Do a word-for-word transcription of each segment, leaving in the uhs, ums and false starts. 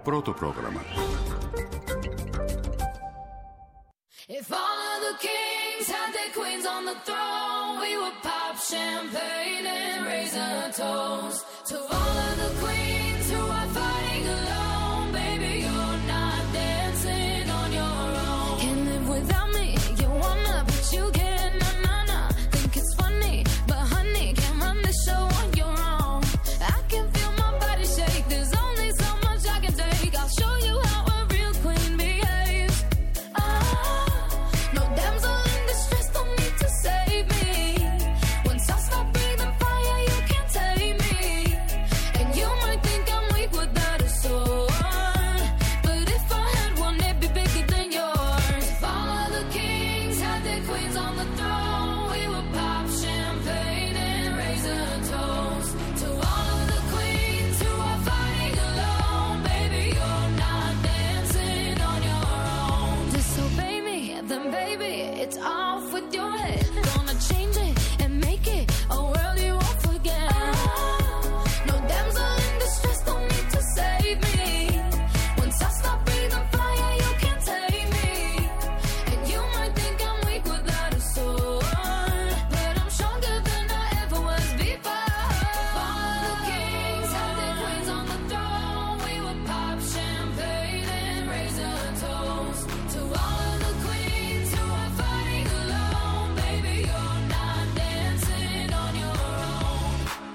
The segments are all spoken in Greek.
Πρώτο πρόγραμμα. If all of the kings had their queens on the throne, we would pop champagne and raise a toast to all of the queens who are fighting alone. Baby, you're not dancing on your own. Can't live without me, you wanna, but you can't. Nah, nah, nah. Think it's funny, but honey, can't run the show on your own. I can feel my body shake. There's only so much I can take. I'll show you how a real queen behaves. Ah. No damsel in distress, don't need to save me. Once I stop breathing fire, you can't tame me. And you might think I'm weak without a sword, but if I had one, it'd be bigger than yours. If all of the kings had their queens on the throne, we would pop champagne and raise a toast to all of the queens who are fighting alone. Baby, you're not dancing on your own. Disobey me, then baby, it's off with your head. Gonna change it and make it a world you won't forget. No damsel in distress, don't need to save me. Once I stop breathing fire, you can't take me. And you might think I'm weak without a sword, but I'm stronger than I ever was before. If all of the kings had their queens on the throne, we would pop champagne and raise a toast to all of the queens who are fighting alone. Baby, you're not dancing on your own.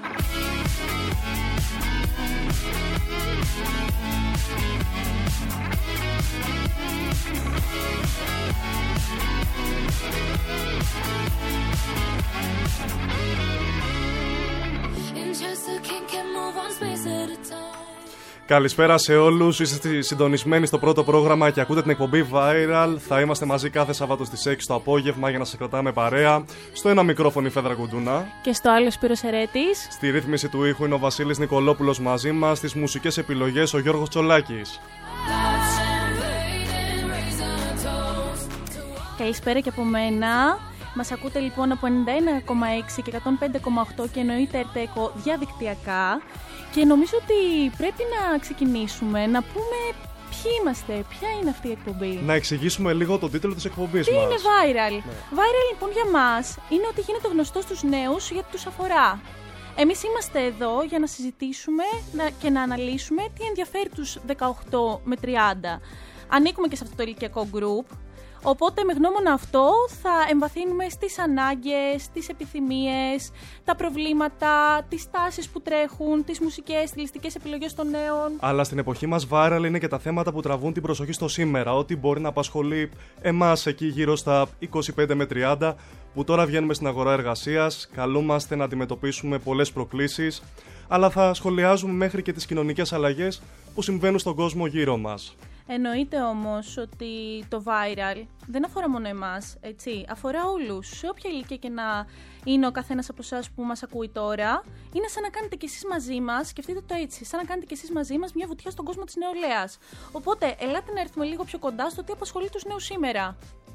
In just a king can move one space at a time. Καλησπέρα σε όλους, είστε συντονισμένοι στο πρώτο πρόγραμμα και ακούτε την εκπομπή Viral. Θα είμαστε μαζί κάθε Σάββατο στις έξι το απόγευμα για να σας κρατάμε παρέα. Στο ένα μικρόφωνο η Φέδρα Κουντούνα. Και στο άλλο Σπύρος Ερέτης. Στη ρύθμιση του ήχου είναι ο Βασίλης Νικολόπουλος μαζί μας. Στις μουσικές επιλογές ο Γιώργος Τσολάκης. Καλησπέρα και από μένα. Μας ακούτε λοιπόν από ενενήντα ένα κόμμα έξι και εκατόν πέντε κόμμα οκτώ και εννοείται Ερτέκο διαδικτυακά. Και νομίζω ότι πρέπει να ξεκινήσουμε, να πούμε ποιοι είμαστε, ποια είναι αυτή η εκπομπή. Να εξηγήσουμε λίγο τον τίτλο της εκπομπής Τι μας. είναι Viral. Ναι. Viral λοιπόν για μας είναι ότι γίνεται γνωστό στους νέους γιατί τους αφορά. Εμείς είμαστε εδώ για να συζητήσουμε και να αναλύσουμε τι ενδιαφέρει τους δεκαοκτώ με τριάντα. Ανήκουμε και σε αυτό το ηλικιακό group. Οπότε με γνώμονα αυτό θα εμβαθύνουμε στις ανάγκες, τις επιθυμίες, τα προβλήματα, τις τάσεις που τρέχουν, τις μουσικές, στιλιστικές επιλογές των νέων. Αλλά στην εποχή μας viral είναι και τα θέματα που τραβούν την προσοχή στο σήμερα, ό,τι μπορεί να απασχολεί εμάς εκεί γύρω στα είκοσι πέντε με τριάντα, που τώρα βγαίνουμε στην αγορά εργασίας, καλούμαστε να αντιμετωπίσουμε πολλές προκλήσεις, αλλά θα σχολιάζουμε μέχρι και τις κοινωνικές αλλαγές που συμβαίνουν στον κόσμο γύρω μας. Εννοείται όμως ότι το viral δεν αφορά μόνο εμάς, έτσι, αφορά όλους. Σε όποια ηλικία και να είναι ο καθένας από εσάς που μας ακούει τώρα, είναι σαν να κάνετε κι εσείς μαζί μας, σκεφτείτε το έτσι, σαν να κάνετε κι εσείς μαζί μας μια βουτιά στον κόσμο της νεολαίας. Οπότε, ελάτε να έρθουμε λίγο πιο κοντά στο τι απασχολεί τους νέους σήμερα.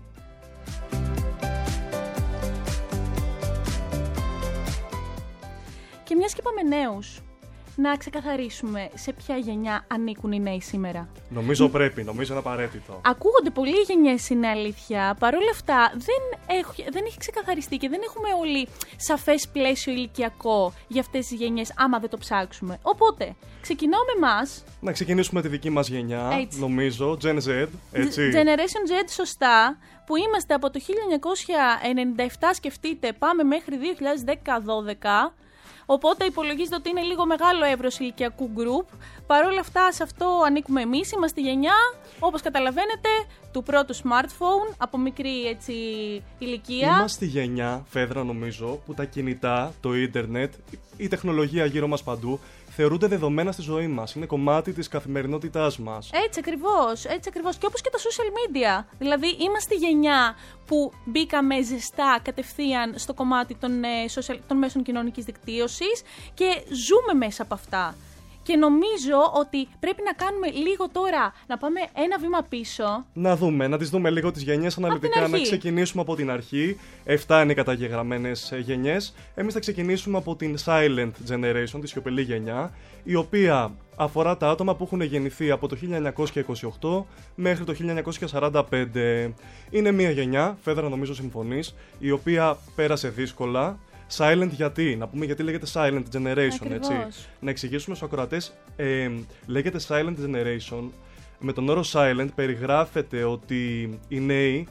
Και μιας και είπαμε νέους, να ξεκαθαρίσουμε σε ποια γενιά ανήκουν οι νέοι σήμερα. Νομίζω πρέπει, νομίζω είναι απαραίτητο. Ακούγονται πολλοί γενιές, είναι αλήθεια. Παρ' όλα αυτά δεν, έχ, δεν έχει ξεκαθαριστεί και δεν έχουμε όλοι σαφές πλαίσιο ηλικιακό για αυτές τις γενιές, άμα δεν το ψάξουμε. Οπότε, ξεκινάω με εμάς. Να ξεκινήσουμε τη δική μας γενιά, έτσι. Νομίζω, Gen Z, έτσι. Generation Z, σωστά, που είμαστε από το χίλια εννιακόσια ενενήντα επτά, σκεφτείτε, πάμε μέχρι δύο χιλιάδες δέκα δώδεκα. Οπότε υπολογίζεται ότι είναι λίγο μεγάλο εύρος ηλικιακού group. Παρ' όλα αυτά, σε αυτό ανήκουμε εμείς. Είμαστε η γενιά, όπως καταλαβαίνετε, του πρώτου smartphone, από μικρή έτσι ηλικία. Είμαστε η γενιά, Φέδρα, νομίζω, που τα κινητά, το ίντερνετ, η τεχνολογία γύρω μας παντού θεωρούνται δεδομένα στη ζωή μας. Είναι κομμάτι της καθημερινότητάς μας. Έτσι ακριβώς, έτσι ακριβώς. Και όπως και τα social media. Δηλαδή, είμαστε η γενιά που μπήκαμε ζεστά κατευθείαν στο κομμάτι των, ε, social, των μέσων κοινωνικής δικτύωσης και ζούμε μέσα από αυτά. Και νομίζω ότι πρέπει να κάνουμε λίγο τώρα, να πάμε ένα βήμα πίσω. Να δούμε, να τις δούμε λίγο τις γενιές αναλυτικά, να ξεκινήσουμε από την αρχή. Εφτά είναι οι καταγεγραμμένες γενιές. Εμείς θα ξεκινήσουμε από την Silent Generation, τη σιωπηλή γενιά, η οποία αφορά τα άτομα που έχουν γεννηθεί από το χίλια εννιακόσια είκοσι οκτώ μέχρι το χίλια εννιακόσια σαράντα πέντε. Είναι μια γενιά, Φέδρα νομίζω συμφωνείς, η οποία πέρασε δύσκολα. Silent γιατί, να πούμε γιατί λέγεται Silent Generation, Ακριβώς. έτσι. Να εξηγήσουμε στους ακροατές, ε, λέγεται Silent Generation. Με τον όρο Silent περιγράφεται ότι οι νέοι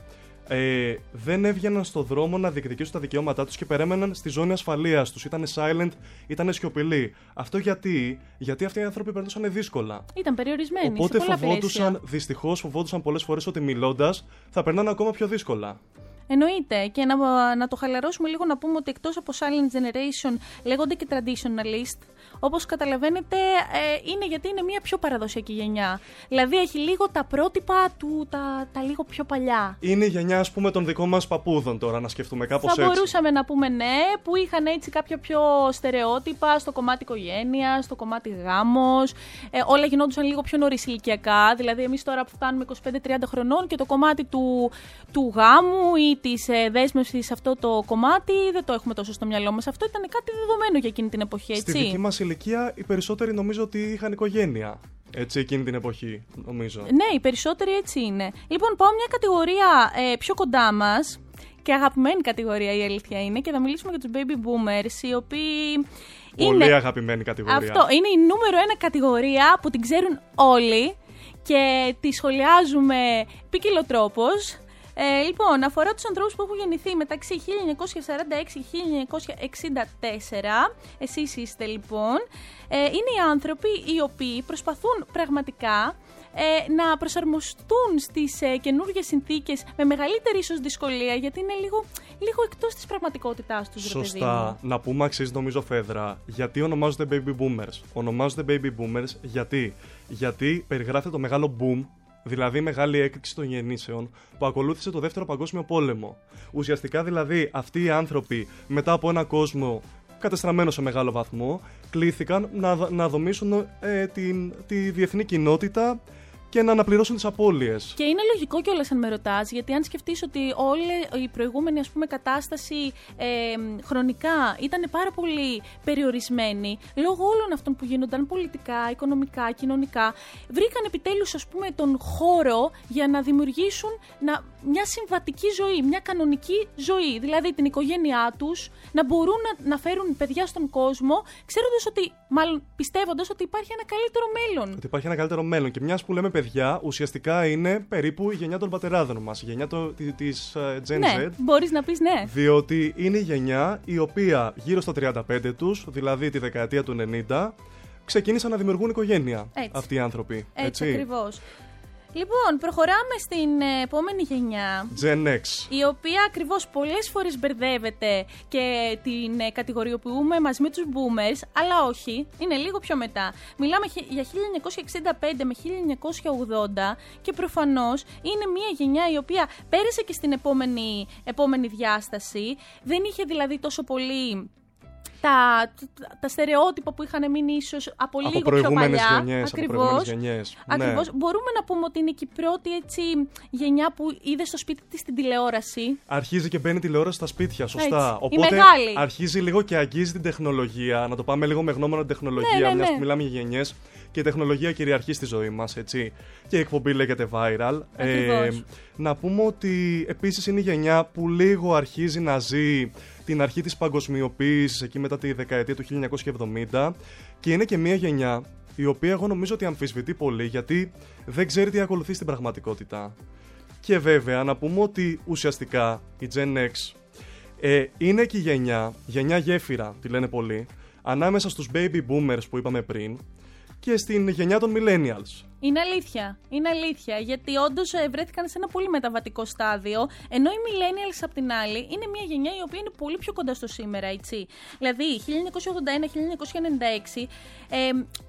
ε, δεν έβγαιναν στο δρόμο να διεκδικήσουν τα δικαιώματά τους και περίμεναν στη ζώνη ασφαλείας τους. Ήτανε silent, ήτανε σιωπηλοί. Αυτό γιατί, γιατί αυτοί οι άνθρωποι περνούσαν δύσκολα. Ήταν περιορισμένοι. Οπότε σε πολλά φοβόντουσαν, δυστυχώς φοβόντουσαν πολλές φορές ότι μιλώντας θα περνάνε ακόμα πιο δύσκολα. Εννοείται. Και να, να το χαλαρώσουμε λίγο, να πούμε ότι εκτός από Silent Generation λέγονται και Traditionalist. Όπως καταλαβαίνετε, ε, είναι γιατί είναι μια πιο παραδοσιακή γενιά. Δηλαδή έχει λίγο τα πρότυπα του, τα, τα λίγο πιο παλιά. Είναι η γενιά, ας πούμε, των δικών μας παππούδων τώρα, να σκεφτούμε κάπως έτσι. Θα μπορούσαμε να πούμε ναι, που είχαν έτσι κάποια πιο στερεότυπα στο κομμάτι οικογένεια, στο κομμάτι γάμος. Ε, όλα γινόντουσαν λίγο πιο νωρίς ηλικιακά. Δηλαδή, εμείς τώρα που φτάνουμε είκοσι πέντε τριάντα χρονών και το κομμάτι του, του γάμου ή της ε, δέσμευσης σε αυτό το κομμάτι δεν το έχουμε τόσο στο μυαλό μας. Αυτό ήταν κάτι δεδομένο για εκείνη την εποχή, έτσι. Στη δική μας ηλικία, οι περισσότεροι νομίζω ότι είχαν οικογένεια. Έτσι, εκείνη την εποχή, νομίζω. Ναι, οι περισσότεροι έτσι είναι. Λοιπόν, πάω μια κατηγορία ε, πιο κοντά μας και αγαπημένη κατηγορία, η αλήθεια είναι, και θα μιλήσουμε για τους baby boomers, οι οποίοι. Πολύ είναι... αγαπημένη κατηγορία. Αυτό είναι η νούμερο ένα κατηγορία που την ξέρουν όλοι και τη σχολιάζουμε ποικιλοτρόπως. Ε, λοιπόν, αφορά τους ανθρώπους που έχουν γεννηθεί μεταξύ χίλια εννιακόσια σαράντα έξι και χίλια εννιακόσια εξήντα τέσσερα. Εσείς είστε λοιπόν. Ε, είναι οι άνθρωποι οι οποίοι προσπαθούν πραγματικά ε, να προσαρμοστούν στις ε, καινούργιες συνθήκες με μεγαλύτερη ίσως δυσκολία, γιατί είναι λίγο, λίγο εκτός της πραγματικότητάς τους. Σωστά. Να πούμε, αξίζει νομίζω, Φέδρα, γιατί ονομάζονται baby boomers. Ονομάζονται baby boomers γιατί, γιατί περιγράφεται το μεγάλο boom, δηλαδή η μεγάλη έκρηξη των γεννήσεων που ακολούθησε το Δεύτερο Παγκόσμιο Πόλεμο. Ουσιαστικά δηλαδή αυτοί οι άνθρωποι μετά από ένα κόσμο κατεστραμμένο σε μεγάλο βαθμό κλήθηκαν να, να δομήσουν ε, την, τη διεθνή κοινότητα και να αναπληρώσουν τις απώλειες. Και είναι λογικό κιόλας αν με ρωτάς, γιατί αν σκεφτείς ότι όλη η προηγούμενη, ας πούμε, κατάσταση ε, χρονικά ήταν πάρα πολύ περιορισμένη, λόγω όλων αυτών που γίνονταν πολιτικά, οικονομικά, κοινωνικά, βρήκαν επιτέλους, ας πούμε, τον χώρο για να δημιουργήσουν να, μια συμβατική ζωή, μια κανονική ζωή, δηλαδή την οικογένειά τους, να μπορούν να, να φέρουν παιδιά στον κόσμο, ξέροντας ότι, μάλλον πιστεύοντας ότι υπάρχει ένα καλύτερο μέλλον. Ότι υπάρχει ένα καλύτερο μέλλον. Και μιας που λέμε παιδιά, ουσιαστικά είναι περίπου η γενιά των πατεράδων μας, η γενιά το, της uh, Gen ναι, Z. Ναι, μπορείς να πεις ναι. Διότι είναι η γενιά η οποία γύρω στα τριάντα πέντε τους, δηλαδή τη δεκαετία του ενενήντα, ξεκίνησαν να δημιουργούν οικογένεια. Έτσι. Αυτοί οι άνθρωποι. Έτσι, έτσι. ακριβώς. Λοιπόν, προχωράμε στην επόμενη γενιά, Gen X, η οποία ακριβώς πολλές φορές μπερδεύεται και την κατηγοριοποιούμε μαζί με τους boomers, αλλά όχι, είναι λίγο πιο μετά. Μιλάμε για χίλια εννιακόσια εξήντα πέντε με χίλια εννιακόσια ογδόντα και προφανώς είναι μια γενιά η οποία πέρασε και στην επόμενη, επόμενη διάσταση, δεν είχε δηλαδή τόσο πολύ Τα, τα στερεότυπα που είχαν μείνει ίσως από, από λίγο πιο παλιά. Γενιές, ακριβώς. Από γενιές. Ακριβώς. Ναι. Μπορούμε να πούμε ότι είναι και η πρώτη έτσι, γενιά που είδε στο σπίτι της την τηλεόραση. Αρχίζει και μπαίνει τηλεόραση στα σπίτια, σωστά. Έτσι. Οπότε η μεγάλη. αρχίζει λίγο και αγγίζει την τεχνολογία. Να το πάμε λίγο με γνώμονα την τεχνολογία, ναι, ναι, μιας ναι. που μιλάμε για γενιές. Και η τεχνολογία κυριαρχεί στη ζωή μας, έτσι. Και η εκπομπή λέγεται viral. Ε, να πούμε ότι επίσης είναι η γενιά που λίγο αρχίζει να ζει την αρχή της παγκοσμιοποίησης εκεί μετά τη δεκαετία του χίλια εννιακόσια εβδομήντα και είναι και μια γενιά η οποία εγώ νομίζω ότι αμφισβητεί πολύ γιατί δεν ξέρει τι ακολουθεί στην πραγματικότητα. Και βέβαια να πούμε ότι ουσιαστικά η Gen X ε, είναι και η γενιά, γενιά γέφυρα τη λένε πολλοί, ανάμεσα στους baby boomers που είπαμε πριν και στην γενιά των millennials. Είναι αλήθεια, είναι αλήθεια, γιατί όντως βρέθηκαν σε ένα πολύ μεταβατικό στάδιο, ενώ οι millennials απ' την άλλη είναι μια γενιά η οποία είναι πολύ πιο κοντά στο σήμερα, έτσι. Δηλαδή, χίλια εννιακόσια ογδόντα ένα με χίλια εννιακόσια ενενήντα έξι, ε,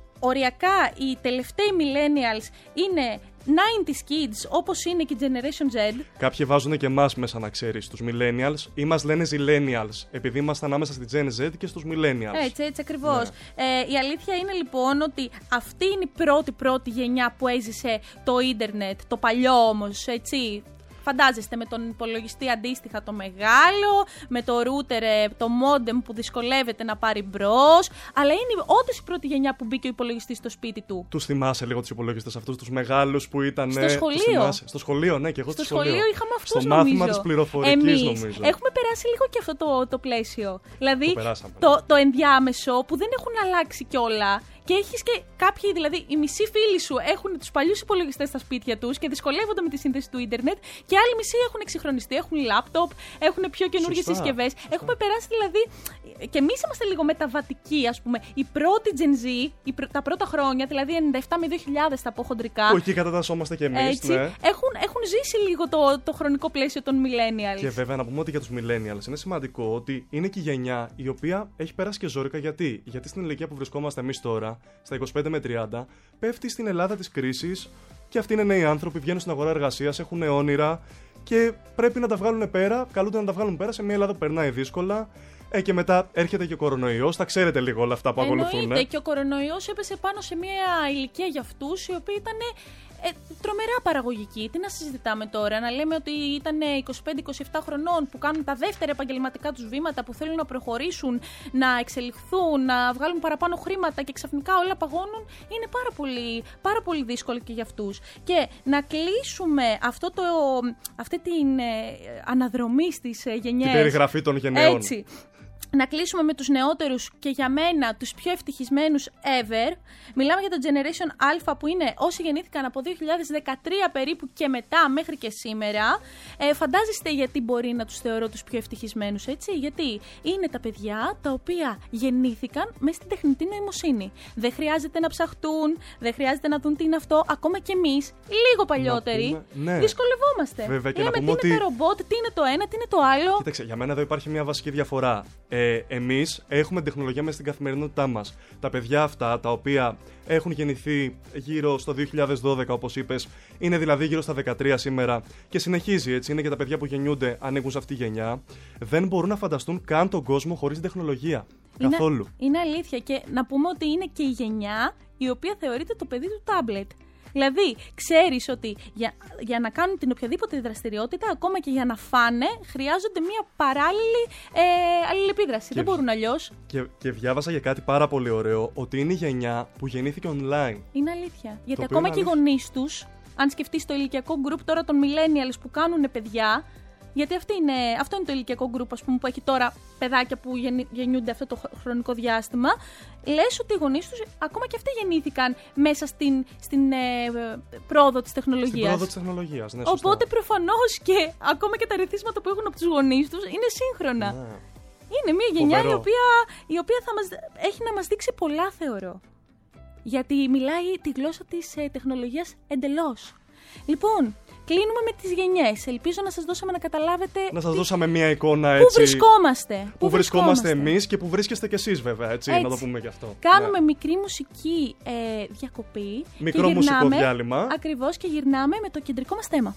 οριακά οι τελευταίοι millennials είναι ενενήντα kids, όπως είναι και η Generation Z. Κάποιοι βάζουν και εμάς μέσα, να ξέρεις, τους millennials ή μας λένε zillennials, επειδή είμαστε ανάμεσα στη Gen Z και στους millennials. Έτσι, έτσι ακριβώς. Ναι. Ε, η αλήθεια είναι λοιπόν ότι αυτή είναι η πρώτη πρώτη γενιά που έζησε το ίντερνετ, το παλιό όμως, έτσι, φαντάζεστε με τον υπολογιστή αντίστοιχα το μεγάλο, με το router, το modem που δυσκολεύεται να πάρει μπρος. Αλλά είναι όντως η πρώτη γενιά που μπήκε ο υπολογιστής στο σπίτι του. Τους θυμάσαι λίγο τους υπολογιστές αυτούς, τους μεγάλους που ήταν. Στο σχολείο. Στο σχολείο, ναι, και εγώ στο, στο σχολείο. σχολείο είχαμε αυτούς, στο νομίζω. μάθημα της πληροφορικής, Εμείς νομίζω. Έχουμε περάσει λίγο και αυτό το, το πλαίσιο. Δηλαδή το, το, το ενδιάμεσο που δεν έχουν αλλάξει κιόλα. Και έχεις και κάποιοι, δηλαδή οι μισοί φίλοι σου έχουν τους παλιούς υπολογιστές στα σπίτια τους και δυσκολεύονται με τη σύνδεση του ίντερνετ, και άλλοι μισοί έχουν εξυγχρονιστεί, έχουν λάπτοπ, έχουν πιο καινούργιες συσκευές. Έχουμε περάσει δηλαδή. Και εμείς είμαστε λίγο μεταβατικοί, ας πούμε. Η πρώτη Gen Z, η πρω... τα πρώτα χρόνια, δηλαδή ενενήντα επτά με δύο χιλιάδες τα πω χοντρικά. Που εκεί κατατασσόμαστε κι εμείς. Ναι. Έχουν, έχουν ζήσει λίγο το, το χρονικό πλαίσιο των millennials. Και βέβαια να πούμε ότι για τους millennials είναι σημαντικό ότι είναι και η γενιά η οποία έχει περάσει και ζόρικα. Γιατί, γιατί στην ηλικία που βρισκόμαστε εμείς τώρα, στα είκοσι πέντε με τριάντα, πέφτει στην Ελλάδα της κρίσης και αυτοί είναι νέοι άνθρωποι, βγαίνουν στην αγορά εργασίας, έχουν όνειρα και πρέπει να τα βγάλουν πέρα, καλούνται να τα βγάλουν πέρα σε μια Ελλάδα που περνάει δύσκολα. Ε, και μετά έρχεται και ο κορονοϊός, τα ξέρετε λίγο όλα αυτά που ακολουθούν. Εννοείται, και ο κορονοϊός έπεσε πάνω σε μια ηλικία για αυτούς οι οποίοι ήταν ε, τρομερά παραγωγικοί. Τι να συζητάμε τώρα, να λέμε ότι ήταν είκοσι πέντε είκοσι επτά χρονών που κάνουν τα δεύτερα επαγγελματικά τους βήματα, που θέλουν να προχωρήσουν, να εξελιχθούν, να βγάλουν παραπάνω χρήματα και ξαφνικά όλα παγώνουν. Είναι πάρα πολύ, πάρα πολύ δύσκολο και για αυτούς. Και να κλείσουμε αυτό το, αυτή την ε, αναδρομή στις ε, γενιές. Την περιγραφή των γενναιών. Έτσι. Να κλείσουμε με τους νεότερους και για μένα τους πιο ευτυχισμένους ever. Μιλάμε για το Generation Α, που είναι όσοι γεννήθηκαν από δύο χιλιάδες δεκατρία περίπου και μετά μέχρι και σήμερα. Ε, φαντάζεστε γιατί μπορεί να τους θεωρώ τους πιο ευτυχισμένους, έτσι? Γιατί είναι τα παιδιά τα οποία γεννήθηκαν μέσα στην τεχνητή νοημοσύνη. Δεν χρειάζεται να ψαχτούν, δεν χρειάζεται να δουν τι είναι αυτό. Ακόμα και εμείς, λίγο παλιότεροι, πούμε, ναι. δυσκολευόμαστε. Βέβαια, και λέμε να πούμε τι είναι ότι... το ρομπότ, τι είναι το ένα, τι είναι το άλλο. Κοίταξε, για μένα εδώ υπάρχει μια βασική διαφορά. Ε, εμείς έχουμε τεχνολογία μέσα στην καθημερινότητά μας. Τα παιδιά αυτά, τα οποία έχουν γεννηθεί γύρω στο δύο χιλιάδες δώδεκα, όπως είπες, είναι δηλαδή γύρω στα δεκατρία σήμερα και συνεχίζει έτσι. Είναι και τα παιδιά που γεννιούνται, ανήκουν σε αυτή τη γενιά. Δεν μπορούν να φανταστούν καν τον κόσμο χωρίς τεχνολογία. Είναι, καθόλου. Είναι αλήθεια. Και να πούμε ότι είναι και η γενιά η οποία θεωρείται το παιδί του τάμπλετ. Δηλαδή, ξέρεις ότι για, για να κάνουν την οποιαδήποτε δραστηριότητα, ακόμα και για να φάνε, χρειάζονται μια παράλληλη ε, αλληλεπίδραση. Και δεν μπορούν αλλιώς. Και, και διάβασα για κάτι πάρα πολύ ωραίο, ότι είναι η γενιά που γεννήθηκε online. Είναι αλήθεια. Γιατί ακόμα και οι γονείς τους, αν σκεφτείς το ηλικιακό group τώρα των millennials που κάνουν παιδιά, γιατί αυτή είναι, αυτό είναι το ηλικιακό group, ας πούμε, που έχει τώρα παιδάκια που γεννη, γεννιούνται αυτό το χρονικό διάστημα. Λες ότι οι γονείς τους ακόμα και αυτοί γεννήθηκαν μέσα στην, στην ε, πρόοδο της τεχνολογίας. Στην πρόοδο της τεχνολογίας, ναι, σωστά. Οπότε προφανώς και ακόμα και τα ρυθίσματα που έχουν από τους γονείς τους είναι σύγχρονα. Ναι. Είναι μια γενιά η οποία, η οποία θα μας, έχει να μας δείξει πολλά, θεωρώ. Γιατί μιλάει τη γλώσσα της ε, τεχνολογίας εντελώς. Λοιπόν, κλείνουμε με τις γενιές. Ελπίζω να σας δώσαμε να καταλάβετε. Να σας τι... δώσαμε μια εικόνα έτσι. Πού βρισκόμαστε. Πού, πού βρισκόμαστε εμείς και πού βρίσκεστε κι εσείς, βέβαια. Έτσι, έτσι. Να το πούμε γι' αυτό. Κάνουμε ναι. μικρή μουσική ε, διακοπή. Μικρό και γυρνάμε, μουσικό διάλειμμα. Ακριβώς, και γυρνάμε με το κεντρικό μας θέμα.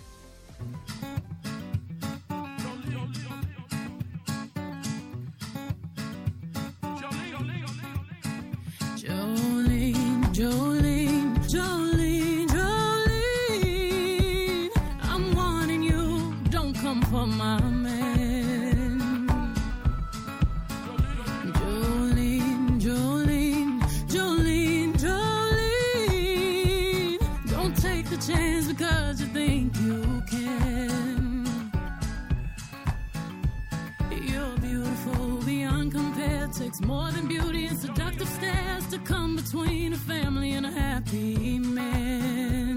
Jolene, Jolene, Jolene, Jolene, I'm warning you, don't come for my man. Jolene, Jolene, Jolene, Jolene, don't take the chance because you think you can. You're beautiful beyond compare, takes more than beauty and seductive stares to come between a family and a happy man.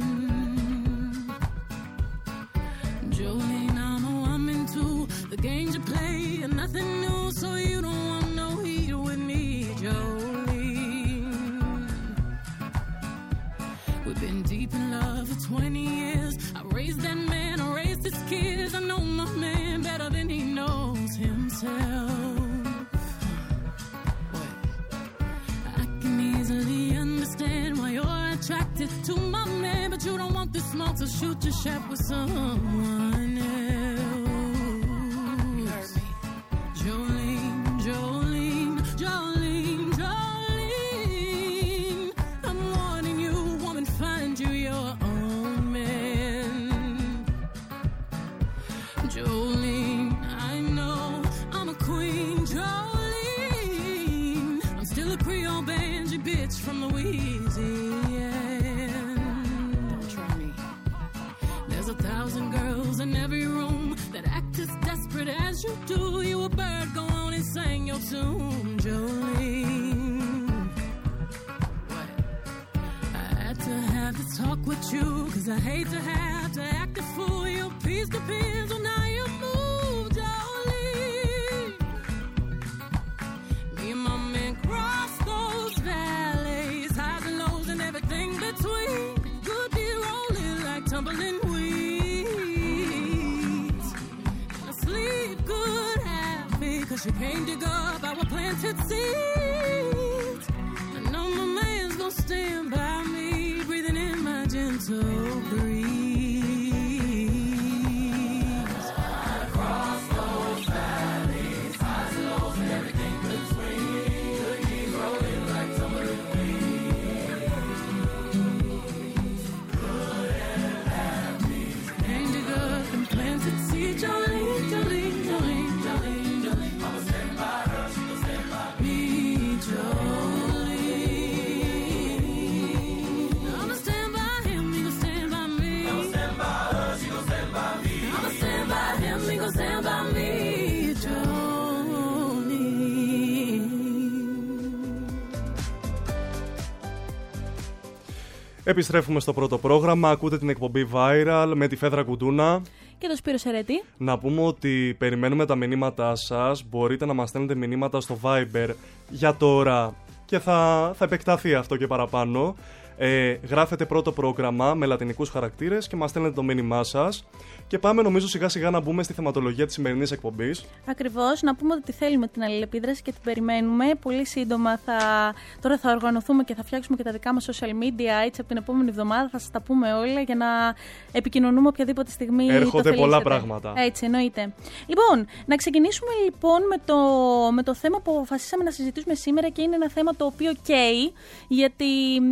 Jolene, I know I'm into the games you play and nothing new, so you don't want no heat with me, Jolene. We've been deep in love for twenty years. I raised that man, I raised his kids. I know my man better than he knows himself. Attracted to my man, but you don't want the smoke, so shoot your shot with someone else. Jolene, Jolene, Jolene, Jolene, I'm warning you, woman, find you your own man. in every room that act as desperate as you do. You a bird, go on and sing your tune, Jolene. What? I had to have this talk with you, cause I hate to have to act a fool. Your peace depends on how you move, Jolene. Me and my man cross those valleys, highs and lows and everything between. Good be rolling like tumbling weeds. And I sleep good, happy, cause you came to dig up our planted seeds. I know my man's gonna stand by me, breathing in my gentle breeze. Across those valleys, highs and lows and everything between. Good keep rolling like tumbling weeds. Good and happy, came to dig up and planted seeds. Jolene, Jolene, Jolene, Jolene, Jolene. I'ma stand by her, she gon' stand by me, Jolene. I'ma stand by him, he gon' stand by me. I'ma stand by her, she gon' stand by me. I'ma stand by him, he gon' stand by me, Jolene. Επιστρέφουμε στο πρώτο πρόγραμμα. Ακούτε την εκπομπή Viral με τη Φέδρα Κουντούνα Και το Σπύρο Σερέτη. Να πούμε ότι περιμένουμε τα μηνύματά σας. Μπορείτε να μας στέλνετε μηνύματα στο Viber για τώρα και θα, θα επεκταθεί αυτό και παραπάνω. Ε, γράφετε πρώτο πρόγραμμα με λατινικούς χαρακτήρες και μας στέλνετε το μήνυμά σας. Και πάμε νομίζω σιγά σιγά να μπούμε στη θεματολογία της σημερινής εκπομπής. Ακριβώς, να πούμε ότι θέλουμε την αλληλεπίδραση και την περιμένουμε. Πολύ σύντομα θα, τώρα θα οργανωθούμε και θα φτιάξουμε και τα δικά μας social media. Έτσι από την επόμενη εβδομάδα θα σας τα πούμε όλα για να επικοινωνούμε οποιαδήποτε στιγμή. Έρχονται πολλά πράγματα. Έτσι, εννοείται. Λοιπόν, να ξεκινήσουμε λοιπόν με το, με το θέμα που αποφασίσαμε να συζητήσουμε σήμερα και είναι ένα θέμα το οποίο καίει, γιατί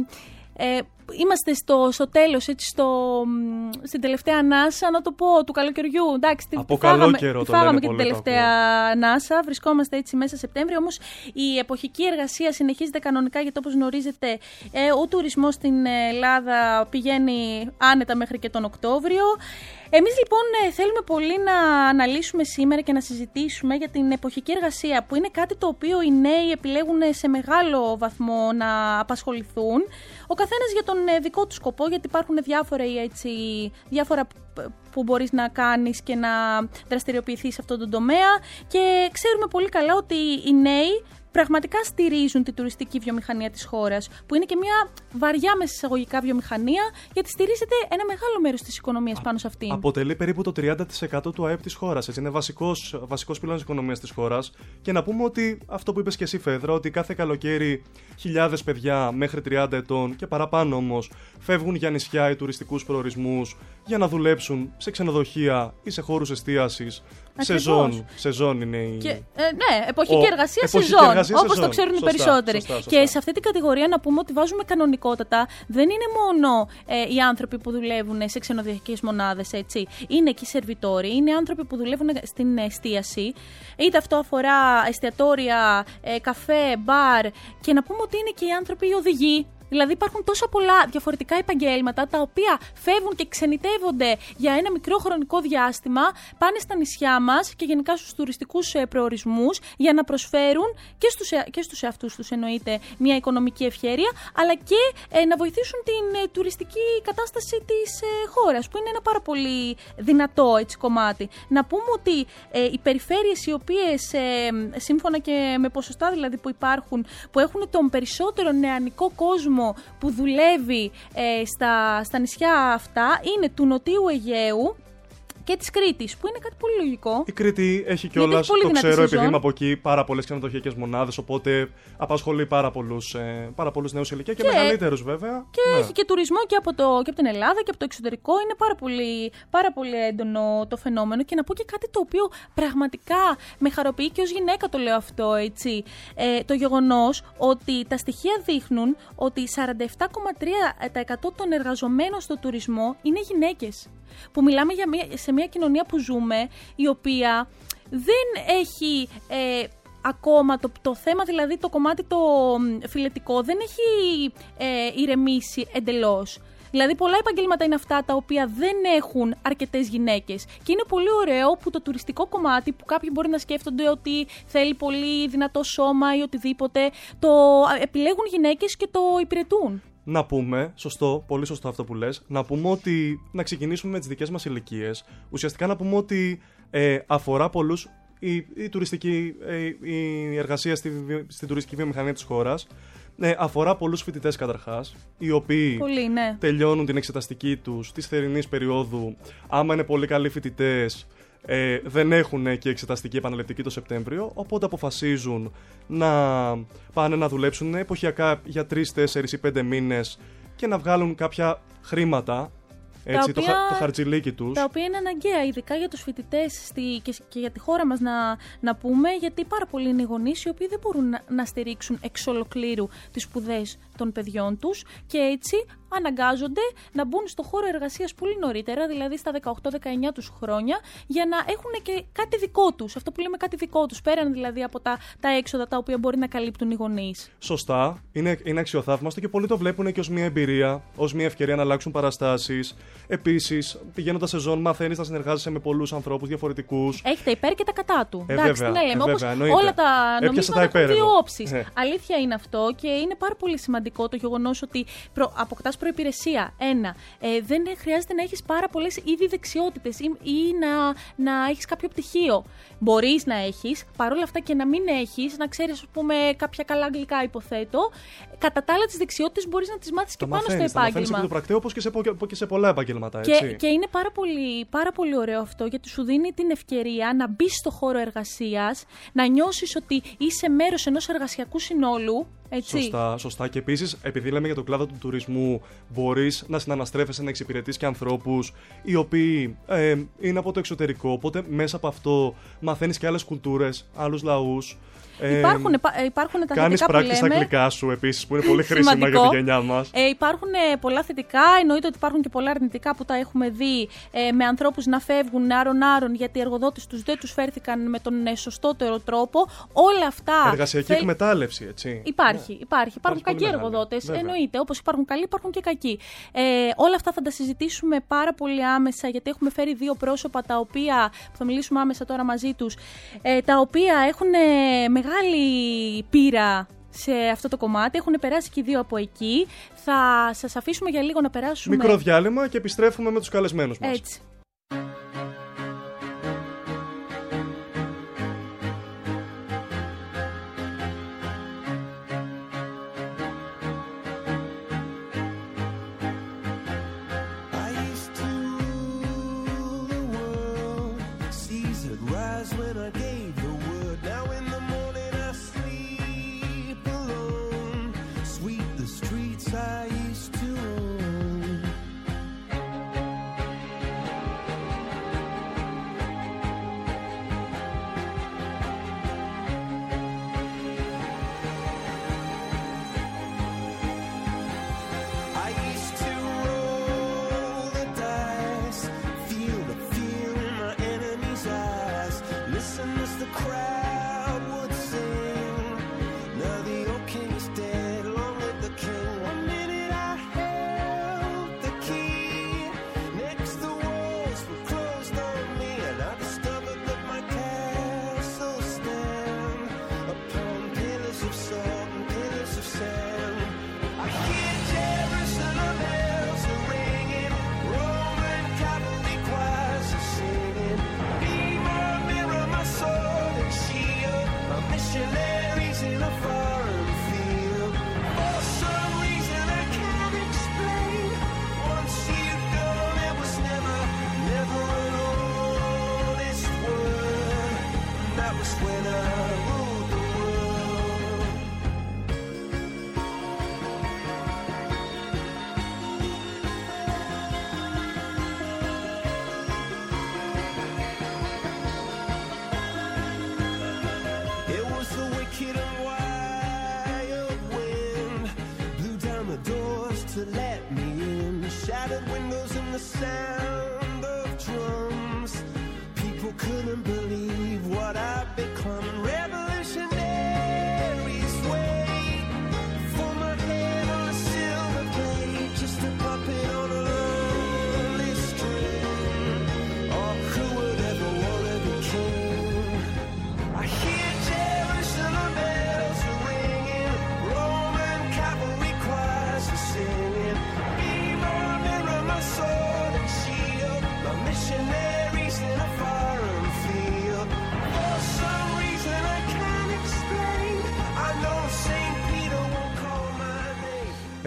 Ε, είμαστε στο, στο τέλος, έτσι, στο, στην τελευταία ανάσα, να το πω, του καλοκαιριού. Εντάξει, από τη φάγαμε, καιρό τη φάγαμε το και την τελευταία ανάσα. Βρισκόμαστε έτσι μέσα Σεπτέμβριο, όμως η εποχική εργασία συνεχίζεται κανονικά, γιατί όπως γνωρίζετε ε, ο τουρισμός στην Ελλάδα πηγαίνει άνετα μέχρι και τον Οκτώβριο. Εμείς λοιπόν θέλουμε πολύ να αναλύσουμε σήμερα και να συζητήσουμε για την εποχική εργασία, που είναι κάτι το οποίο οι νέοι επιλέγουν σε μεγάλο βαθμό να απασχοληθούν, ο καθένας για τον δικό του σκοπό, γιατί υπάρχουν διάφορα, έτσι, διάφορα που μπορείς να κάνεις και να δραστηριοποιηθείς σε αυτόν τον τομέα, και ξέρουμε πολύ καλά ότι οι νέοι πραγματικά στηρίζουν τη τουριστική βιομηχανία της χώρας, που είναι και μια βαριά μέσα εισαγωγικά βιομηχανία, γιατί στηρίζεται ένα μεγάλο μέρος της οικονομίας πάνω σε αυτήν. Αποτελεί περίπου το τριάντα τοις εκατό του ΑΕΠ της χώρας. Έτσι, είναι βασικός, βασικός πυλώνας της οικονομίας της χώρας. Και να πούμε ότι αυτό που είπες και εσύ, Φέδρα, ότι κάθε καλοκαίρι χιλιάδες παιδιά μέχρι τριάντα ετών και παραπάνω όμως φεύγουν για νησιά ή τουριστικούς προορισμούς για να δουλέψουν σε ξενοδοχεία ή σε χώρους εστίασης. Σεζόν, σεζόν είναι η. Και, ε, ναι, εποχική Ο, εργασία εποχική σεζόν, εργασία όπως σεζόν. το ξέρουν Σωστά, οι περισσότεροι. σωστά, σωστά. Και σε αυτή την κατηγορία να πούμε ότι βάζουμε κανονικότατα, δεν είναι μόνο ε, οι άνθρωποι που δουλεύουν σε ξενοδοχειακές μονάδες, έτσι. Είναι και οι σερβιτόροι, είναι άνθρωποι που δουλεύουν στην εστίαση, είτε αυτό αφορά εστιατόρια, ε, καφέ, μπαρ, και να πούμε ότι είναι και οι άνθρωποι οι οδηγοί. Δηλαδή υπάρχουν τόσα πολλά διαφορετικά επαγγέλματα τα οποία φεύγουν και ξενιτεύονται για ένα μικρό χρονικό διάστημα, πάνε στα νησιά μας και γενικά στους τουριστικούς προορισμούς για να προσφέρουν και στους, και στους εαυτούς τους, εννοείται, μια οικονομική ευχέρεια, αλλά και ε, να βοηθήσουν την ε, τουριστική κατάσταση της ε, χώρας, που είναι ένα πάρα πολύ δυνατό, έτσι, κομμάτι. Να πούμε ότι ε, οι περιφέρειες οι οποίες, ε, σύμφωνα και με ποσοστά δηλαδή που υπάρχουν, που έχουν τον περισσότερο νεανικό κόσμο που δουλεύει ε, στα, στα νησιά αυτά, είναι του Νοτίου Αιγαίου και της Κρήτης, που είναι κάτι πολύ λογικό. Η Κρήτη έχει κιόλας, το ξέρω επειδή είμαι από εκεί, πάρα πολλές ξενοδοχειακές μονάδες, οπότε απασχολεί πάρα πολλούς, ε, πάρα πολλούς νέους ηλικία και, και μεγαλύτερους βέβαια. Και ναι. Έχει και τουρισμό και από, το, και από την Ελλάδα και από το εξωτερικό. Είναι πάρα πολύ, πάρα πολύ έντονο το φαινόμενο. Και να πω και κάτι το οποίο πραγματικά με χαροποιεί, και ως γυναίκα το λέω αυτό, έτσι. Ε, το γεγονός ότι τα στοιχεία δείχνουν ότι σαράντα επτά κόμμα τρία τοις εκατό των εργαζομένων στο τουρισμό είναι γυναίκες. Που μιλάμε για μια, σε μια κοινωνία που ζούμε, η οποία δεν έχει ε, ακόμα το, το θέμα, δηλαδή το κομμάτι το φιλετικό, δεν έχει ε, ηρεμήσει εντελώς. Δηλαδή, πολλά επαγγέλματα είναι αυτά τα οποία δεν έχουν αρκετές γυναίκες. Και είναι πολύ ωραίο που το τουριστικό κομμάτι, που κάποιοι μπορεί να σκέφτονται ότι θέλει πολύ δυνατό σώμα ή οτιδήποτε, το επιλέγουν γυναίκες και το υπηρετούν. Να πούμε, σωστό, πολύ σωστό αυτό που λες, να πούμε ότι, να ξεκινήσουμε με τις δικές μας ηλικίες, ουσιαστικά να πούμε ότι ε, αφορά πολλούς η, η, τουριστική, ε, η εργασία στη, στην τουριστική βιομηχανία της χώρας, ε, αφορά πολλούς φοιτητές καταρχάς, οι οποίοι πολύ, ναι. τελειώνουν την εξεταστική τους της θερινής περίοδου, άμα είναι πολύ καλοί φοιτητές, Ε, δεν έχουν και εξεταστική επαναληπτική το Σεπτέμβριο, οπότε αποφασίζουν να πάνε να δουλέψουν εποχιακά για τρεις, τέσσερις ή πέντε μήνες και να βγάλουν κάποια χρήματα, έτσι, οποία, το, το χαρτζιλίκι τους. Τα οποία είναι αναγκαία, ειδικά για τους φοιτητές στη, και, και για τη χώρα μας να, να πούμε, γιατί πάρα πολλοί είναι οι γονείς οι οποίοι δεν μπορούν να, να στηρίξουν εξ ολοκλήρου τις σπουδές των παιδιών τους και έτσι αναγκάζονται να μπουν στο χώρο εργασίας πολύ νωρίτερα, δηλαδή στα δεκαοκτώ δεκαεννιά τους χρόνια, για να έχουν και κάτι δικό τους. Αυτό που λέμε κάτι δικό τους, πέραν δηλαδή από τα, τα έξοδα τα οποία μπορεί να καλύπτουν οι γονείς. Σωστά. Είναι, είναι αξιοθαύμαστο και πολλοί το βλέπουν και ως μια εμπειρία, ως μια ευκαιρία να αλλάξουν παραστάσεις. Επίσης, πηγαίνοντας σε ζώνη, μαθαίνεις να συνεργάζεσαι με πολλούς ανθρώπους διαφορετικούς. Έχει τα υπέρ και τα κατά του. Ε, Εντάξει, βέβαια, τι να λέμε. ε, Όπως βέβαια, όλα τα νομίσματα έχουν δύο όψεις. Ε. Αλήθεια είναι αυτό και είναι πάρα πολύ σημαντικό το γεγονός ότι προ, αποκτάς προϋπηρεσία. Ένα. Ε, δεν χρειάζεται να έχεις πάρα πολλές ήδη δεξιότητες ή, ή να, να έχεις κάποιο πτυχίο. Μπορείς να έχεις, παρόλα αυτά και να μην έχεις, να ξέρεις, ας πούμε, κάποια καλά αγγλικά, υποθέτω. Κατά τα άλλα, τις δεξιότητες μπορείς να τις μάθεις και πάνω στο επάγγελμα. Το μαθαίνεις επί του πρακτέου, όπως και σε, και σε πολλά επαγγέλματα. Έτσι. Και, και είναι πάρα πολύ, πάρα πολύ ωραίο αυτό, γιατί σου δίνει την ευκαιρία να μπεις στο χώρο εργασίας, να νιώσεις ότι είσαι μέρος ενός εργασιακού συνόλου. Έτσι. Σωστά, σωστά. Και επίσης, επειδή λέμε για το κλάδο του τουρισμού, μπορείς να συναναστρέφεσαι, να εξυπηρετείς και ανθρώπους οι οποίοι ε, είναι από το εξωτερικό. Οπότε μέσα από αυτό μαθαίνεις και άλλες κουλτούρες, άλλους λαούς. Υπάρχουν, ε, υπάρχουν τα κάνεις θετικά που λέμε. Κάνεις πράκτης αγγλικά σου επίσης, που είναι πολύ χρήσιμα για τη γενιά μας. Ε, υπάρχουν πολλά θετικά, εννοείται ότι υπάρχουν και πολλά αρνητικά που τα έχουμε δει, ε, με ανθρώπους να φεύγουν άρον-άρον γιατί οι εργοδότες τους δεν τους φέρθηκαν με τον ε, σωστότερο τρόπο. Όλα αυτά. Εργασιακή θέλ... εκμετάλλευση, έτσι. Υπάρχει, υπάρχει. Υπάρχουν υπάρχει κακοί εργοδότες, εννοείται. Όπως υπάρχουν καλοί, υπάρχουν και κακοί. Ε, όλα αυτά θα τα συζητήσουμε πάρα πολύ άμεσα, γιατί έχουμε φέρει δύο πρόσωπα τα οποία, που θα μιλήσουμε άμεσα τώρα μαζί τους, ε, τα οποία έχουν ε, μεγάλη πείρα σε αυτό το κομμάτι. Έχουν περάσει και οι δύο από εκεί. Θα σας αφήσουμε για λίγο να περάσουμε. Μικρό διάλειμμα και επιστρέφουμε με τους καλεσμένους μας. Έτσι. Revolutionaries wait for my head on a silver plate, just a puppet on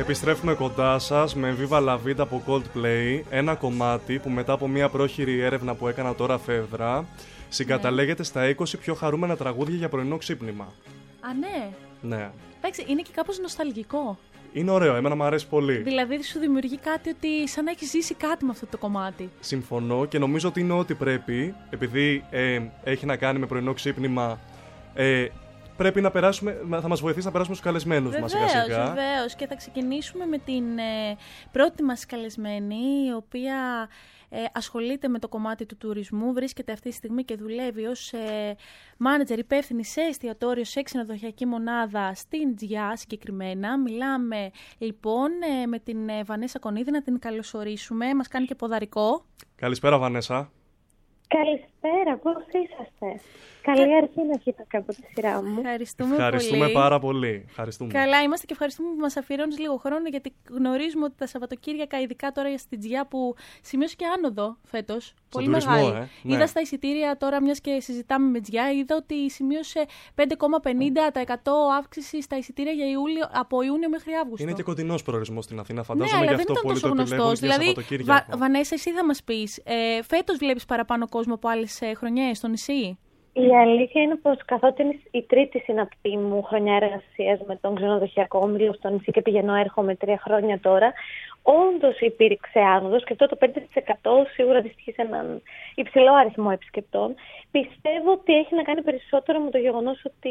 Επιστρέφουμε κοντά σας με Viva La Vida από Coldplay, ένα κομμάτι που μετά από μια πρόχειρη έρευνα που έκανα τώρα φεύδρα, συγκαταλέγεται ναι. στα είκοσι πιο χαρούμενα τραγούδια για πρωινό ξύπνημα. Α, ναι. Ναι. Εντάξει, είναι και κάπως νοσταλγικό. Είναι ωραίο, εμένα μου αρέσει πολύ. Δηλαδή σου δημιουργεί κάτι ότι σαν να έχει ζήσει κάτι με αυτό το κομμάτι. Συμφωνώ και νομίζω ότι είναι ό,τι πρέπει, επειδή ε, έχει να κάνει με πρωινό ξύπνημα. Ε, Πρέπει να περάσουμε, θα μας βοηθήσει να περάσουμε στους καλεσμένους μας σιγά σιγά. Βεβαίως, και θα ξεκινήσουμε με την ε, πρώτη μας καλεσμένη, η οποία ε, ασχολείται με το κομμάτι του τουρισμού, βρίσκεται αυτή τη στιγμή και δουλεύει ως ε, μάνατζερ υπεύθυνη σε εστιατόριο, σε ξενοδοχειακή μονάδα στην Τζιά συγκεκριμένα. Μιλάμε λοιπόν ε, με την ε, Βανέσα Κονίδη, να την καλωσορίσουμε. Μας κάνει και ποδαρικό. Καλησπέρα, Βανέσα. Καλησπέρα, πώς είσαστε? Καλή αρχή να αρχίσω από τη σειρά μου. Ευχαριστούμε, Ευχαριστούμε πολύ. πάρα πολύ. Ευχαριστούμε. Καλά είμαστε και ευχαριστούμε που μας αφιερώνεις λίγο χρόνο, γιατί γνωρίζουμε ότι τα Σαββατοκύριακα, ειδικά τώρα για στην Τζιά που σημείωσε και άνοδο φέτος. Πολύ τουρισμό, μεγάλη. Ε, ναι. Είδα στα εισιτήρια τώρα, μιας και συζητάμε με Τζιά, είδα ότι σημείωσε πέντε κόμμα πενήντα τοις εκατό αύξηση στα εισιτήρια για Ιούλιο, από Ιούνιο μέχρι Αύγουστο. Είναι και κοντινός προορισμός στην Αθήνα, Ναι, φαντάζομαι αλλά γι' δεν αυτό ήταν πολύ τόσο το επιλέγουν γνωστός. για Δηλαδή, Σαββατοκύριακο. Βα, Βανέσα, εσύ θα μας πεις, ε, φέτος βλέπεις παραπάνω κόσμο από άλλες ε, χρονιές στο νησί? Η αλήθεια είναι πως καθότι είναι η τρίτη συναπτή μου χρονιά εργασίας με τον ξενοδοχειακό όμιλο στο νησί και πηγαίνω έρχομαι τρία χρόνια τώρα, όντως υπήρξε άνοδος και αυτό το πέντε τοις εκατό σίγουρα δυστυχεί σε έναν υψηλό αριθμό επισκεπτών. Πιστεύω ότι έχει να κάνει περισσότερο με το γεγονός ότι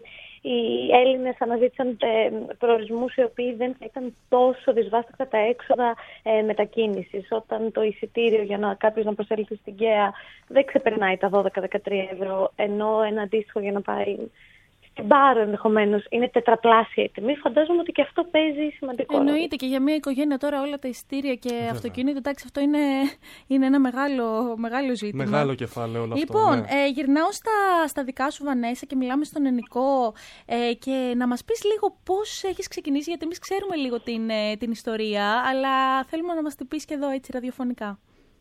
οι Έλληνες αναζήτησαν προορισμούς οι οποίοι δεν θα ήταν τόσο δυσβάσταχτα τα έξοδα ε, μετακίνησης. Όταν το εισιτήριο για να κάποιος να προσέλθει στην ΚΕΑ δεν ξεπερνάει τα δώδεκα με δεκατρία ευρώ, ενώ ένα αντίστοιχο για να πάει στην Πάρο ενδεχομένως είναι τετραπλάσια η τιμή. Φαντάζομαι ότι και αυτό παίζει σημαντικό ρόλο. Εννοείται, και για μια οικογένεια τώρα όλα τα εισιτήρια και Βέβαια. αυτοκίνητο, εντάξει, αυτό είναι, είναι ένα μεγάλο, μεγάλο ζήτημα. Μεγάλο κεφάλαιο όλο αυτό. Λοιπόν, ναι. ε, γυρνάω στα, στα δικά σου, Βανέσα, και μιλάμε στον Ενικό ε, και να μας πεις λίγο πώς έχεις ξεκινήσει, γιατί εμείς ξέρουμε λίγο την, ε, την ιστορία, αλλά θέλουμε να μας την πεις και εδώ έτσι ραδιοφωνικά.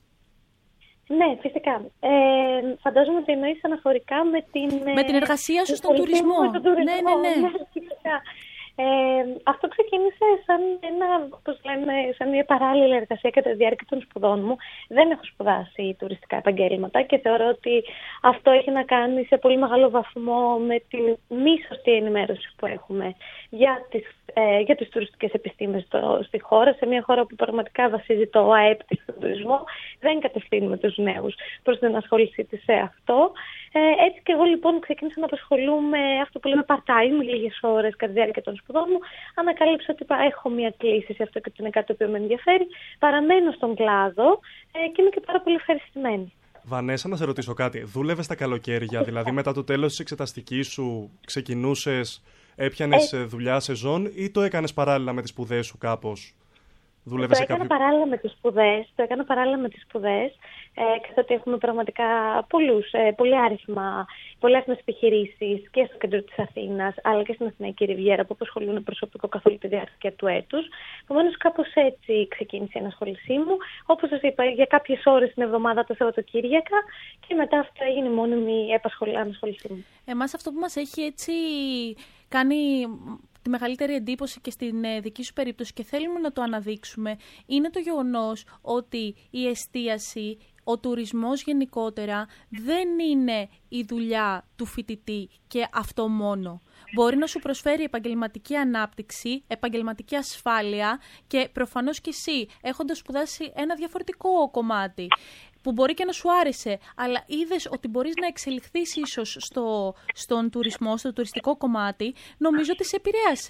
Ναι, φυσικά. Ε, φαντάζομαι ότι εννοείς αναφορικά με την... Με την εργασία σου στον τουρισμό. Με τον τουρισμό. Ναι, ναι, ναι. ναι φυσικά. Ε, αυτό ξεκίνησε σαν, ένα, πώς λέμε, σαν μια παράλληλη εργασία κατά τη διάρκεια των σπουδών μου. Δεν έχω σπουδάσει τουριστικά επαγγέλματα και θεωρώ ότι αυτό έχει να κάνει σε πολύ μεγάλο βαθμό με τη μη σωστή ενημέρωση που έχουμε για τις, ε, για τις τουριστικές επιστήμες στο, στη χώρα. Σε μια χώρα που πραγματικά βασίζει το ΑΕΠ της στον τουρισμό, δεν κατευθύνουμε τους νέους προς την ασχόλησή της σε αυτό. Ε, έτσι και εγώ λοιπόν ξεκίνησα να απασχολούμαι αυτό που λέμε part-time, λίγες ώρες κατά τη διάρκεια των σπουδών μου. Ανακάλυψα ότι έχω μια κλίση σε αυτό και ότι είναι κάτι το οποίο με ενδιαφέρει. Παραμένω στον κλάδο ε, και είμαι και πάρα πολύ ευχαριστημένη. Βανέσα, να σε ρωτήσω κάτι. Δούλευες τα καλοκαίρια, δηλαδή μετά το τέλος της εξεταστικής σου ξεκινούσες, έπιανες ε, δουλειά σεζόν ή το έκανες παράλληλα με τις σπουδές σου κάπως? Δούλευες το έκανα κάποιο... παράλληλα με τις σπουδές, το έκανα παράλληλα με τις σπουδές, ε, καθότι έχουμε πραγματικά πολλούς, ε, πολύ άριθμα, πολλές επιχειρήσεις και στο κέντρο της Αθήνας, αλλά και στην Αθηναϊκή Ριβιέρα που απασχολούν προσωπικό καθ' όλη τη διάρκεια του έτους. Επομένως, κάπως έτσι ξεκίνησε η ενασχόλησή μου. Όπως σας είπα, για κάποιες ώρες την εβδομάδα τα Σαββατοκύριακα και μετά αυτό έγινε η μόνιμη ενασχόλησή μου. Εμάς αυτό που μας έχει έτσι κάνει τη μεγαλύτερη εντύπωση και στην ε, δική σου περίπτωση και θέλουμε να το αναδείξουμε είναι το γεγονός ότι η εστίαση, ο τουρισμός γενικότερα δεν είναι η δουλειά του φοιτητή και αυτό μόνο. Μπορεί να σου προσφέρει επαγγελματική ανάπτυξη, επαγγελματική ασφάλεια και προφανώς και εσύ έχοντας σπουδάσει ένα διαφορετικό κομμάτι που μπορεί και να σου άρεσε, αλλά είδες ότι μπορείς να εξελιχθείς ίσως στο, στον τουρισμό, στο τουριστικό κομμάτι, νομίζω ότι σε επηρέασε.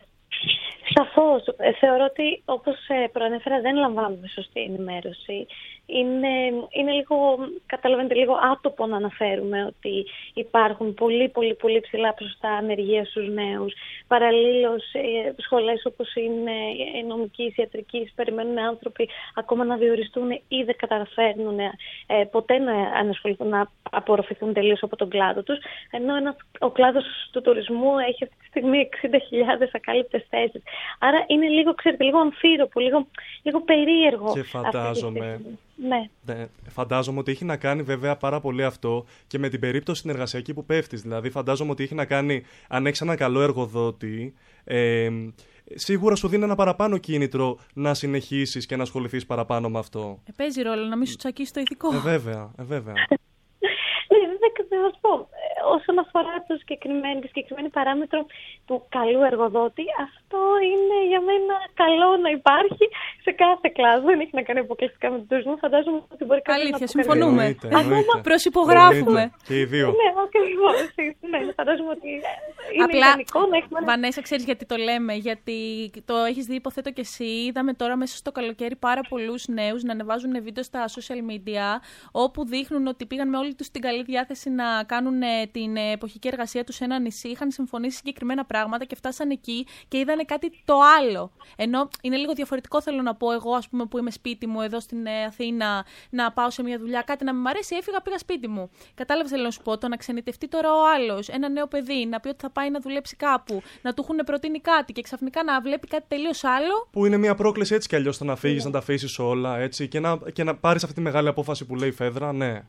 Σαφώς. Θεωρώ ότι, όπως προανέφερα, δεν λαμβάνουμε σωστή ενημέρωση. Είναι, είναι λίγο, καταλαβαίνετε, λίγο άτοπο να αναφέρουμε ότι υπάρχουν πολύ, πολύ, πολύ ψηλά ποσοστά ανεργία στους νέους. Παραλλήλως, σχολές όπως είναι νομικής, ιατρικής, περιμένουν άνθρωποι ακόμα να διοριστούν ή δεν καταφέρνουν ε, ποτέ να ανασχοληθούν, να απορροφηθούν τελείως από τον κλάδο τους. Ενώ ένας, ο κλάδος του τουρισμού έχει αυτή τη στιγμή εξήντα χιλιάδες ακάλυπτες θέσεις. Άρα είναι λίγο, ξέρετε, λίγο αμφίροπο, λίγο, λίγο περίεργο. Και φαντάζομαι... Ναι. Ναι, φαντάζομαι ότι έχει να κάνει βέβαια πάρα πολύ αυτό και με την περίπτωση την εργασιακή που πέφτεις. Δηλαδή, φαντάζομαι ότι έχει να κάνει, αν έχεις έναν καλό εργοδότη, ε, σίγουρα σου δίνει ένα παραπάνω κίνητρο να συνεχίσεις και να ασχοληθείς παραπάνω με αυτό. Ε, παίζει ρόλο να μην σου τσακίσει το ηθικό. Ε, βέβαια, ε, βέβαια. Ναι, βέβαια, και θα σου πω, όσον αφορά το συγκεκριμένο, τη συγκεκριμένη παράμετρο του καλού εργοδότη, αυτό είναι για μένα καλό να υπάρχει σε κάθε κλάδο. Δεν έχει να κάνει αποκλειστικά με τον τουρισμό. Φαντάζομαι ότι μπορεί κάποιος Αλήθεια, να συμφωνούμε. Προσυπογράφουμε. Και οι δύο. Ναι, ακριβώς. Ναι, φαντάζομαι ότι είναι Απλά, ιδανικό να έχουμε. Βανέσα, ξέρεις γιατί το λέμε? Γιατί το έχεις δει, υποθέτω και εσύ. Είδαμε τώρα μέσα στο καλοκαίρι πάρα πολλούς νέους να ανεβάζουν βίντεο στα social media όπου δείχνουν ότι πήγαν με όλη τους την καλή διάθεση να κάνουν την εποχική εργασία τους σε ένα νησί. Είχαν συμφωνήσει συγκεκριμένα πράγματα και φτάσαν εκεί και είδανε κάτι το άλλο. Ενώ είναι λίγο διαφορετικό, θέλω να πω, εγώ, ας πούμε, που είμαι σπίτι μου εδώ στην Αθήνα, να πάω σε μια δουλειά, κάτι να μην μ' αρέσει, έφυγα, πήγα σπίτι μου. Κατάλαβες, θέλω να σου πω, το να ξενιτευτεί τώρα ο άλλος, ένα νέο παιδί, να πει ότι θα πάει να δουλέψει κάπου, να του έχουν προτείνει κάτι και ξαφνικά να βλέπει κάτι τελείως άλλο. Που είναι μια πρόκληση έτσι κι αλλιώς το να φύγεις, να τα αφήσεις όλα έτσι και να, και να πάρεις αυτή τη μεγάλη απόφαση που λέει η Φέδρα, ναι.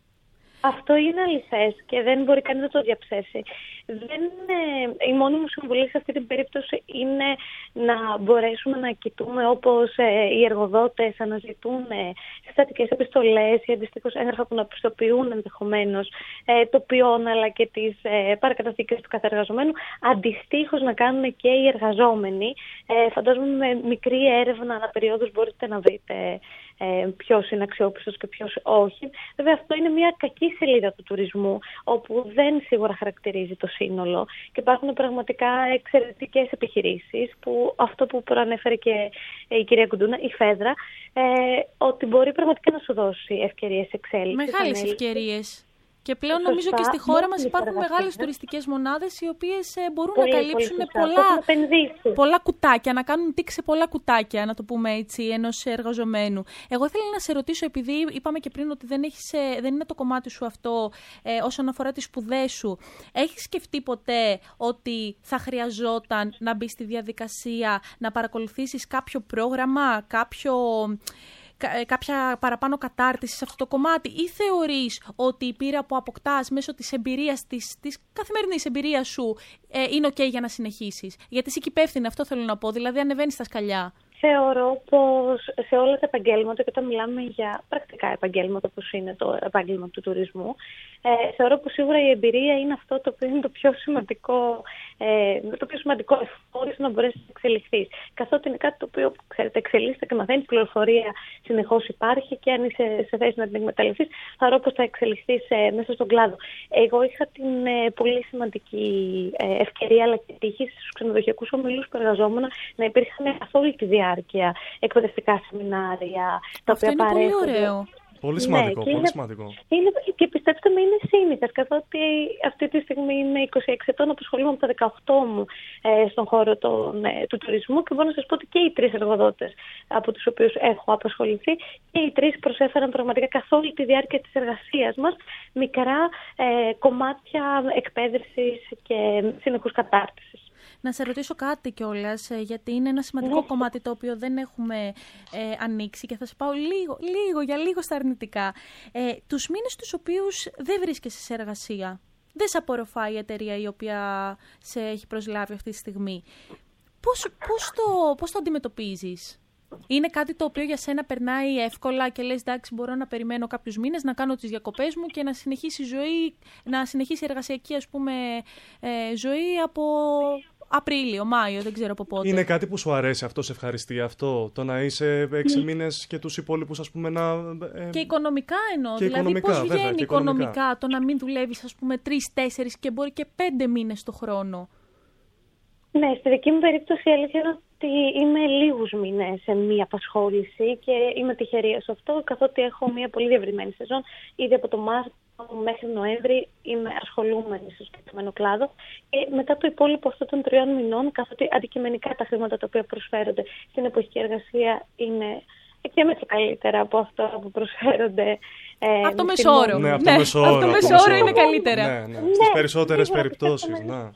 Αυτό είναι αληθές και δεν μπορεί κανείς να το διαψεύσει. Δεν, ε, η μόνη μου συμβουλή σε αυτή την περίπτωση είναι να μπορέσουμε να κοιτούμε όπως ε, οι εργοδότες αναζητούν ε, συστατικές επιστολές ή αντιστοίχως έγγραφα που να πιστοποιούν ενδεχομένως ε, το ποιόν αλλά και τις ε, παρακαταθήκες του κάθε εργαζομένου. Αντιστοίχως να κάνουν και οι εργαζόμενοι. Ε, φαντάζομαι με μικρή έρευνα ανά περιόδους μπορείτε να βρείτε ε, ποιος είναι αξιόπιστος και ποιος όχι. Βέβαια αυτό είναι μια κακή σελίδα του τουρισμού, όπου δεν σίγουρα χαρακτηρίζει το σύνολο και υπάρχουν πραγματικά εξαιρετικές επιχειρήσεις, που αυτό που προανέφερε και η κυρία Κουντούνα, η Φέδρα, ε, ότι μπορεί πραγματικά να σου δώσει ευκαιρίες εξέλιξης. Μεγάλες ευκαιρίες. Και πλέον σωστά, νομίζω και στη χώρα μας υπάρχουν μεγάλες τουριστικές μονάδες οι οποίες ε, μπορούν πολύ, να καλύψουν πολύ πολλά, πολλά κουτάκια, να κάνουν τίκ σε πολλά κουτάκια, να το πούμε έτσι, ενός εργαζομένου. Εγώ ήθελα να σε ρωτήσω, επειδή είπαμε και πριν ότι δεν, έχεις, δεν είναι το κομμάτι σου αυτό ε, όσον αφορά τις σπουδές σου, έχεις σκεφτεί ποτέ ότι θα χρειαζόταν να μπει στη διαδικασία να παρακολουθήσεις κάποιο πρόγραμμα, κάποιο... κάποια παραπάνω κατάρτιση σε αυτό το κομμάτι, ή θεωρείς ότι η πείρα που αποκτάς μέσω της εμπειρίας, της, της καθημερινής εμπειρίας σου ε, είναι ok για να συνεχίσεις? Γιατί είσαι και υπεύθυνη, αυτό θέλω να πω, δηλαδή ανεβαίνεις στα σκαλιά. Θεωρώ πως σε όλα τα επαγγέλματα, και όταν μιλάμε για πρακτικά επαγγέλματα όπως είναι το επάγγελμα του τουρισμού, ε, θεωρώ πως σίγουρα η εμπειρία είναι αυτό το οποίο είναι το πιο σημαντικό, ε, το πιο σημαντικό εφόδιο να μπορέσει να εξελιχθείς. Καθότι είναι κάτι το οποίο, ξέρετε, εξελίσσεται και μαθαίνεις, πληροφορία συνεχώς υπάρχει και αν είσαι σε θέση να την εκμεταλλευτείς, θεωρώ πως θα εξελιχθείς ε, μέσα στον κλάδο. Εγώ είχα την ε, πολύ σημαντική ε, ευκαιρία αλλά και τύχη στους ξενοδοχειακούς ομίλους που εργαζόμουν να υπήρχαν καθ' όλη τη διάρκεια εκπαιδευτικά σεμινάρια, τα αυτό οποία είναι πολύ ωραίο. Πολύ σημαντικό, ναι, πολύ είναι, σημαντικό. Είναι, και πιστέψτε με, είναι σύνηθες, καθότι αυτή τη στιγμή είμαι είκοσι έξι ετών, απασχολούμαι από τα δεκαοκτώ μου ε, στον χώρο τον, ε, του τουρισμού και μπορώ να σας πω ότι και οι τρεις εργοδότες από τους οποίους έχω απασχοληθεί και οι τρεις προσέφεραν πραγματικά καθ' όλη τη διάρκεια της εργασίας μας μικρά ε, κομμάτια εκπαίδευσης και συνεχούς κατάρτισης. Να σε ρωτήσω κάτι κιόλας, γιατί είναι ένα σημαντικό ναι. κομμάτι το οποίο δεν έχουμε ε, ανοίξει και θα σε πάω λίγο, λίγο για λίγο στα αρνητικά. Ε, τους μήνες τους οποίους δεν βρίσκεσαι σε εργασία, δεν σε απορροφάει η εταιρεία η οποία σε έχει προσλάβει αυτή τη στιγμή. Πώς, πώς, το, πώς το αντιμετωπίζεις? Είναι κάτι το οποίο για σένα περνάει εύκολα και λες εντάξει, μπορώ να περιμένω κάποιους μήνες, να κάνω τις διακοπές μου και να συνεχίσει η ζωή, να συνεχίσει η εργασιακή ας πούμε ε, ζωή από Απρίλιο, Μάιο, δεν ξέρω από πότε. Είναι κάτι που σου αρέσει αυτό, σε ευχαριστεί αυτό, το να είσαι έξι mm. μήνες και τους υπόλοιπους ας πούμε να... Ε, και οικονομικά εννοώ, και δηλαδή οικονομικά, πώς βγαίνει βέβαια, οικονομικά. οικονομικά το να μην δουλεύεις ας πούμε τρεις, τέσσερις και μπορεί και πέντε μήνες το χρόνο. Ναι, στη δική μου περίπτωση η αλήθεια είναι ότι είμαι λίγους μήνες σε μία απασχόληση και είμαι τυχερή σε αυτό, καθότι έχω μία πολύ διευρυμένη σεζόν. Ήδη από το Μάρτιο μέχρι Νοέμβρη είμαι ασχολούμενη στο συγκεκριμένο κλάδο. Και μετά το υπόλοιπο αυτών των τριών μηνών, καθότι αντικειμενικά τα χρήματα τα οποία προσφέρονται στην εποχική εργασία είναι εξέμετρα καλύτερα από αυτά που προσφέρονται. Ε, από το μεσόωρο. Ναι, από το μεσόωρο ναι, είναι καλύτερα. Ναι, ναι. Στις ναι, περισσότερες περιπτώσεις, ναι.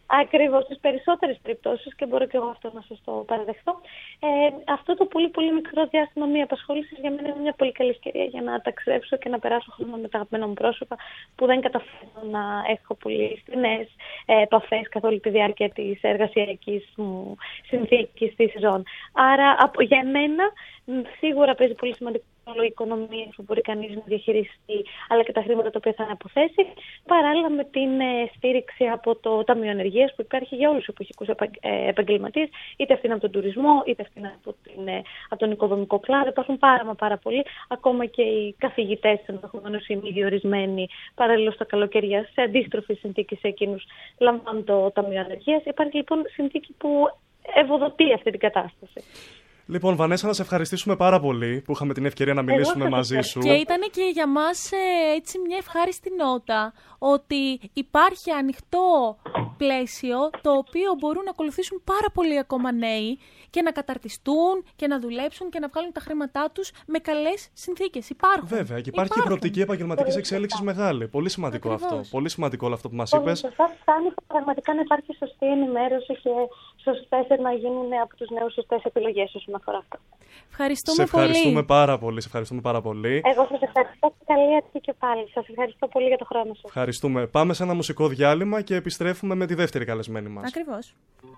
Ακριβώς, στις περισσότερες περιπτώσεις, και μπορώ και εγώ αυτό να σας το παραδεχτώ, ε, αυτό το πολύ πολύ μικρό διάστημα μία απασχόλησης για μένα είναι μια πολύ καλή ευκαιρία για να ταξιδέψω και να περάσω χρόνο με τα αγαπημένα μου πρόσωπα που δεν καταφέρνω να έχω πολύ στενές ε, επαφές καθ' όλη τη διάρκεια της εργασιακής μου συνθήκης της σεζόν. Άρα από, για μένα σίγουρα παίζει πολύ σημαντικό ρόλο η οικονομία που μπορεί κανείς να διαχειριστεί, αλλά και τα χρήματα τα οποία θα αναποθέσει, παράλληλα με την ε, στήριξη από το Ταμείο Ενεργείας που υπάρχει για όλους τους εποχικούς επαγγελματίες, είτε αυτή είναι από τον τουρισμό, είτε αυτή είναι από, την, ε, από τον οικοδομικό κλάδο. Υπάρχουν πάρα μα πάρα πολλοί, ακόμα και οι καθηγητές ενδεχομένως οι μη διορισμένοι παράλληλα στα καλοκαίρια, σε αντίστροφες συνθήκες σε εκείνους λαμβάνουν το Ταμείο Ενεργείας. Υπάρχει λοιπόν συνθήκη που ευοδοτεί αυτή την κατάσταση. Λοιπόν, Βανέσσα, να σε ευχαριστήσουμε πάρα πολύ που είχαμε την ευκαιρία να μιλήσουμε μαζί σου. Και ήταν και για μας ε, έτσι μια ευχάριστη νότα ότι υπάρχει ανοιχτό πλαίσιο το οποίο μπορούν να ακολουθήσουν πάρα πολλοί ακόμα νέοι και να καταρτιστούν και να δουλέψουν και να βγάλουν τα χρήματά τους με καλές συνθήκες. Υπάρχουν. Βέβαια, και υπάρχει και η προοπτική επαγγελματικής εξέλιξης μεγάλη. Πολύ σημαντικό Ακριβώς. αυτό. Πολύ σημαντικό όλο αυτό που μας είπες. Σωστά, φτάνει πραγματικά να υπάρχει σωστή ενημέρωση και σωστές να γίνουν από τους νέους σωστές επιλογές όσον αφορά αυτό. Ευχαριστούμε σε ευχαριστούμε πολύ. πάρα πολύ. Σε ευχαριστούμε πάρα πολύ. Εγώ σας ευχαριστώ και καλή αρχή και πάλι. Σας ευχαριστώ πολύ για το χρόνο σας. Ευχαριστούμε. Πάμε σε ένα μουσικό διάλειμμα και επιστρέφουμε με τη δεύτερη καλεσμένη μας. Ακριβώς.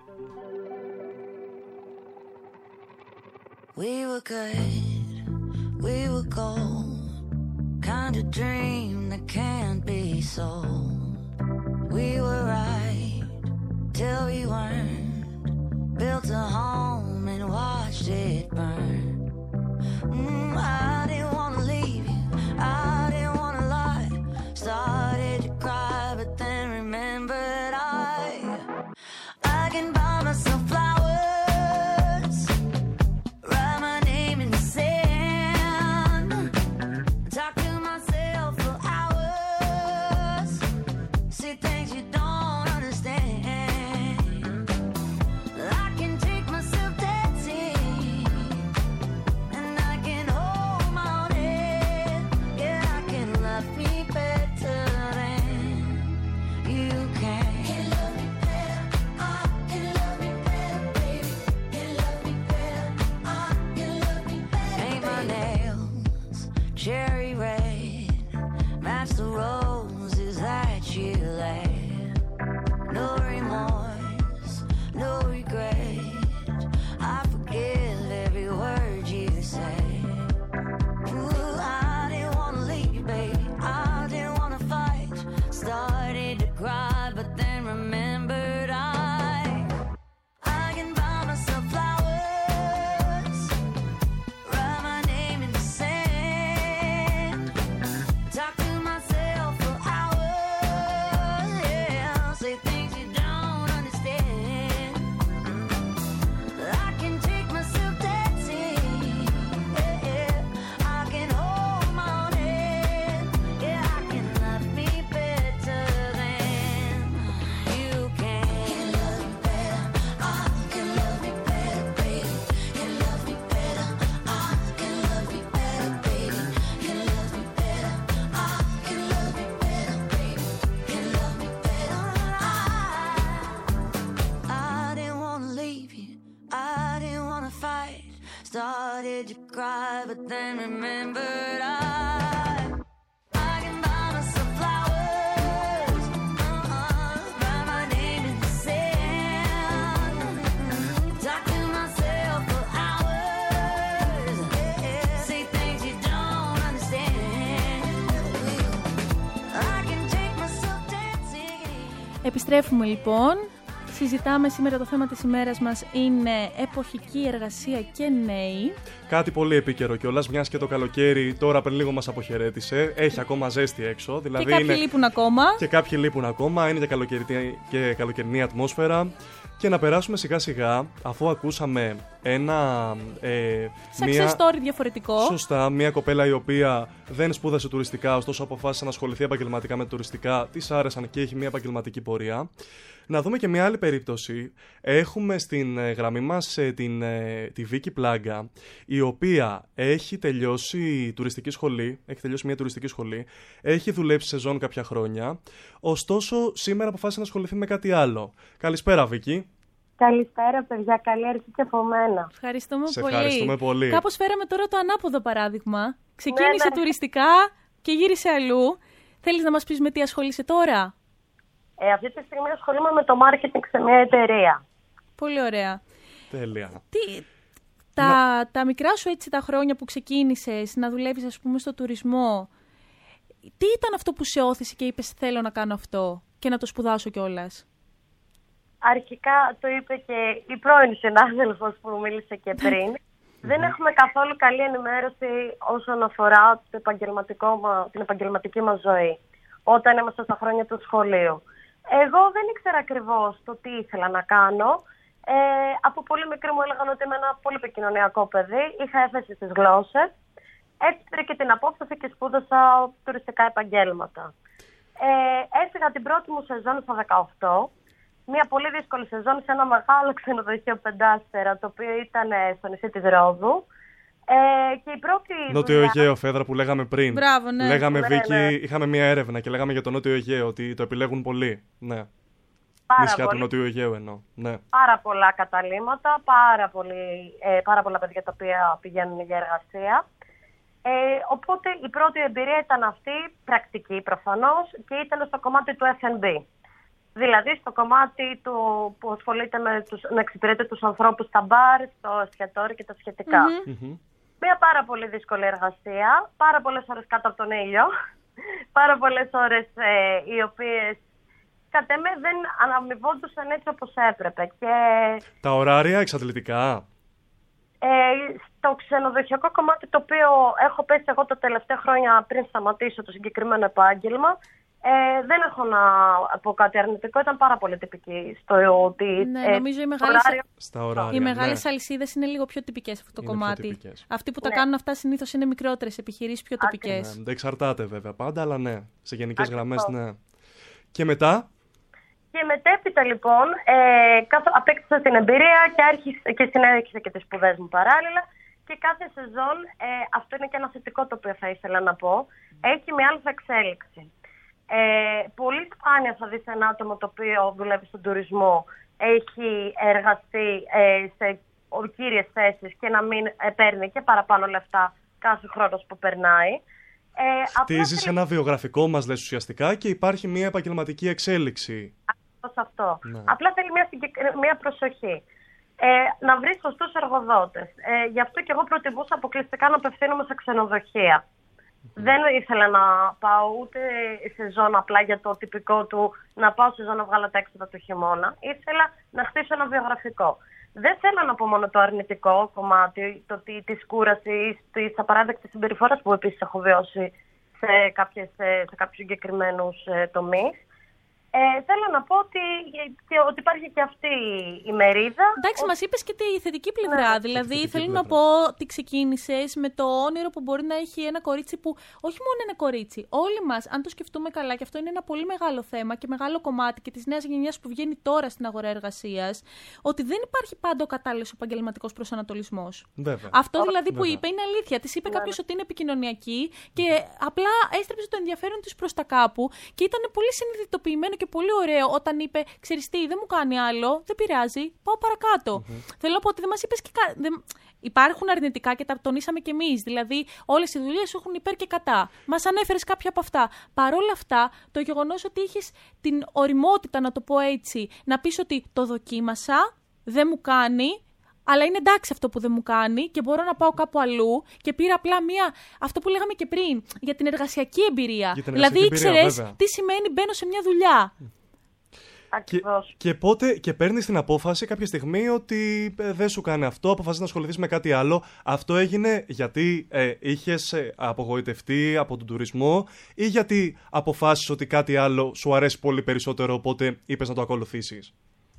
We were good, we were gold, kind of dream that can't be sold. We were right till we weren't, built a home and watched it burn. Mm, I didn't want to leave you, I didn't want to lie, started to cry but then remembered I, I can buy myself flowers. Cherry red, match the roses that you laid. No remorse, no regret, I forgive every word you say. Ooh, I didn't wanna leave you, baby, I didn't wanna fight. Started to cry, but then remembered I, I can buy myself flowers, write my name in the sand. Started to cry, but then remembered I, I can buy myself flowers, uh-uh, write my name in the sand, talk to myself for hours, yeah, say things you don't understand, I can take myself dancing. Επιστρέφουμε λοιπόν. Συζητάμε σήμερα, το θέμα της ημέρας μας είναι εποχική εργασία και νέοι. Κάτι πολύ επίκαιρο κιόλας, μιας και το καλοκαίρι τώρα πριν λίγο μας αποχαιρέτησε. Έχει ακόμα ζέστη έξω. Δηλαδή και κάποιοι είναι... λείπουν ακόμα. Και κάποιοι λείπουν ακόμα. Είναι και καλοκαιρινή, και καλοκαιρινή ατμόσφαιρα. Και να περάσουμε σιγά σιγά, αφού ακούσαμε ένα... Ε, Success μια... story διαφορετικό. Σωστά, μια κοπέλα η οποία δεν σπούδασε τουριστικά, ωστόσο αποφάσισε να ασχοληθεί επαγγελματικά με τουριστικά, της άρεσαν και έχει μια επαγγελματική πορεία. Να δούμε και μια άλλη περίπτωση. Έχουμε στην ε, γραμμή μας ε, την, ε, τη Βίκη Πλάγκα, η οποία έχει τελειώσει τουριστική σχολή, έχει τελειώσει μια τουριστική σχολή, έχει δουλέψει σεζόν κάποια χρόνια, ωστόσο σήμερα αποφάσισε να ασχοληθεί με κάτι άλλο. Καλησπέρα, Βίκη. Καλησπέρα, παιδιά. Καλή αρχή και από μένα. Ευχαριστούμε Σε πολύ. ευχαριστούμε πολύ. Κάπως φέραμε τώρα το ανάποδο παράδειγμα. Ξεκίνησε Ναι, ναι. τουριστικά και γύρισε αλλού. Θέλεις να μας πεις με τι ασχολείσαι τώρα? Ε, αυτή τη στιγμή ασχολούμαι με το marketing σε μια εταιρεία. Πολύ ωραία. Τέλεια. Τι, τα, τα μικρά σου έτσι τα χρόνια που ξεκίνησες να δουλεύεις, ας πούμε, στο τουρισμό, τι ήταν αυτό που σε όθησε και είπες θέλω να κάνω αυτό και να το σπουδάσω κιόλας? Αρχικά το είπε και η πρώην συνάδελφος που μίλησε και πριν. Δεν έχουμε καθόλου καλή ενημέρωση όσον αφορά το επαγγελματικό, μα- την επαγγελματική μας ζωή όταν ήμασταν στα χρόνια του σχολείου. Εγώ δεν ήξερα ακριβώς το τι ήθελα να κάνω. Ε, από πολύ μικρή μου έλεγαν ότι είμαι ένα πολύ επικοινωνιακό παιδί. Είχα έφεση στις γλώσσες. Έτσι πήρα και την απόφαση και σπούδασα τουριστικά επαγγέλματα. Ε, έφυγα την πρώτη μου σεζόν στα δεκαοκτώ. Μια πολύ δύσκολη σεζόν σε ένα μεγάλο ξενοδοχείο πεντάστερα, το οποίο ήταν στο νησί της Ρόδου. Ε, και η πρώτη Νότιο δουλειά... Αιγαίο, Φέδρα, που λέγαμε πριν. Μπράβο, ναι. Λέγαμε, Ναι, Βίκη, ναι. είχαμε μια έρευνα και λέγαμε για το Νότιο Αιγαίο, ότι το επιλέγουν πολύ. Ναι. Πάρα Νησιά του πολύ. Νότιου Αιγαίου εννοώ. Ναι. Πάρα πολλά καταλήμματα, πάρα, πολύ, ε, πάρα πολλά παιδιά τα οποία πηγαίνουν για εργασία. Ε, οπότε η πρώτη εμπειρία ήταν αυτή, πρακτική προφανώς, και ήταν στο κομμάτι του εφ εντ μπι. Δηλαδή στο κομμάτι του που ασχολείται με τους, να εξυπηρετεί τους ανθρώπους στα μπαρ, στο εστιατόριο και τα σχετικα Μμμ. Μια πάρα πολύ δύσκολη εργασία, πάρα πολλές ώρες κάτω από τον ήλιο, πάρα πολλές ώρες ε, οι οποίες κατ' εμέ δεν αναμοιβόντουσαν έτσι όπως έπρεπε. Και Τα ωράρια εξαντλητικά. ε, στο ξενοδοχειακό κομμάτι, το οποίο έχω πέσει εγώ τα τελευταία χρόνια πριν σταματήσω το συγκεκριμένο επάγγελμα, ε, δεν έχω να πω κάτι αρνητικό, ήταν πάρα πολύ τυπική στο ότι... Ναι, ε, νομίζω οι μεγάλες, ωράριο- Στα ωράρια. οι μεγάλες ναι. αλυσίδες είναι λίγο πιο τυπικές αυτό το Είναι πιο κομμάτι. τυπικές. Αυτοί που τα Ναι. κάνουν αυτά συνήθως είναι μικρότερες επιχειρήσεις, πιο τοπικές. Ναι, δεν εξαρτάται βέβαια πάντα, αλλά ναι. Σε γενικές Ακριβώς. γραμμές, ναι. Και μετά. Και μετέπειτα λοιπόν ε, καθ, απέκτησα την εμπειρία και, άρχισε, και συνέχισα και τις σπουδές μου παράλληλα, και κάθε σεζόν, ε, αυτό είναι και ένα θετικό το οποίο θα ήθελα να πω, έχει μια άλλη εξέλιξη. Ε, πολύ σπάνια θα δεις ένα άτομο το οποίο δουλεύει στον τουρισμό, έχει εργαστεί ε, σε κύριες θέσεις και να μην ε, παίρνει και παραπάνω λεφτά κάθε χρόνος που περνάει. Ε, απλά Χτίζεις θέλει- ένα βιογραφικό, μας λες ουσιαστικά, και υπάρχει μια επαγγελματική εξέλιξη. Ακριβώς αυτό. Ναι. Απλά θέλει μια, συγκεκρι- μια προσοχή. Ε, να βρει σωστούς εργοδότες. Ε, γι' αυτό και εγώ προτιμούσα αποκλειστικά να απευθύνομαι σε ξενοδοχεία. Δεν ήθελα να πάω ούτε σεζόν απλά για το τυπικό του να πάω σεζόν να βγάλω τα έξοδα του χειμώνα. Ήθελα να χτίσω ένα βιογραφικό. Δεν θέλω να πω μόνο το αρνητικό κομμάτι, το ότι της κούρασης, της απαράδεκτης συμπεριφοράς που επίσης έχω βιώσει σε, κάποιες, σε κάποιους συγκεκριμένους ε, τομείς. Ε, θέλω να πω ότι, και, ότι υπάρχει και αυτή η μερίδα. Εντάξει, ότι- μας είπες και τη θετική πλευρά. Ναι. Δηλαδή, Θετική θέλω πλευρά. να πω ότι ξεκίνησες με το όνειρο που μπορεί να έχει ένα κορίτσι που. Όχι μόνο ένα κορίτσι. Όλοι μας, αν το σκεφτούμε καλά, και αυτό είναι ένα πολύ μεγάλο θέμα και μεγάλο κομμάτι και της νέας γενιάς που βγαίνει τώρα στην αγορά εργασίας, ότι δεν υπάρχει πάντα ο κατάλληλος επαγγελματικός προσανατολισμός. Βέβαια. Αυτό δηλαδή που Βέβαια. είπε είναι αλήθεια. Τη είπε Ναι. κάποιο ότι είναι επικοινωνιακή και απλά έστρεψε το ενδιαφέρον τη προς τα κάπου και ήταν πολύ συνειδητοποιημένο και πολύ ωραίο όταν είπε: Ξέρεις τι, δεν μου κάνει άλλο, δεν πειράζει, πάω παρακάτω. Θέλω να πω ότι δεν μας είπες και κάτι. Δεν... Υπάρχουν αρνητικά και τα τονίσαμε κι εμείς. Δηλαδή, όλες οι δουλειές έχουν υπέρ και κατά. Μας ανέφερες κάποια από αυτά. Παρ' όλα αυτά, το γεγονός ότι είχες την ωριμότητα, να το πω έτσι, να πεις ότι το δοκίμασα, δεν μου κάνει. Αλλά είναι εντάξει αυτό που δεν μου κάνει και μπορώ να πάω κάπου αλλού και πήρα απλά μία. Αυτό που λέγαμε και πριν, για την εργασιακή εμπειρία. Για την Δηλαδή εργασιακή εμπειρία, ήξερες βέβαια. τι σημαίνει μπαίνω σε μια δουλειά. Και, Ακριβώς. και πότε και παίρνεις την απόφαση κάποια στιγμή ότι ε, δεν σου κάνει αυτό, αποφασίζεις να ασχοληθείς με κάτι άλλο. Αυτό έγινε γιατί ε, είχες ε, απογοητευτεί από τον τουρισμό ή γιατί αποφάσισες ότι κάτι άλλο σου αρέσει πολύ περισσότερο, οπότε είπες να το ακολουθήσεις?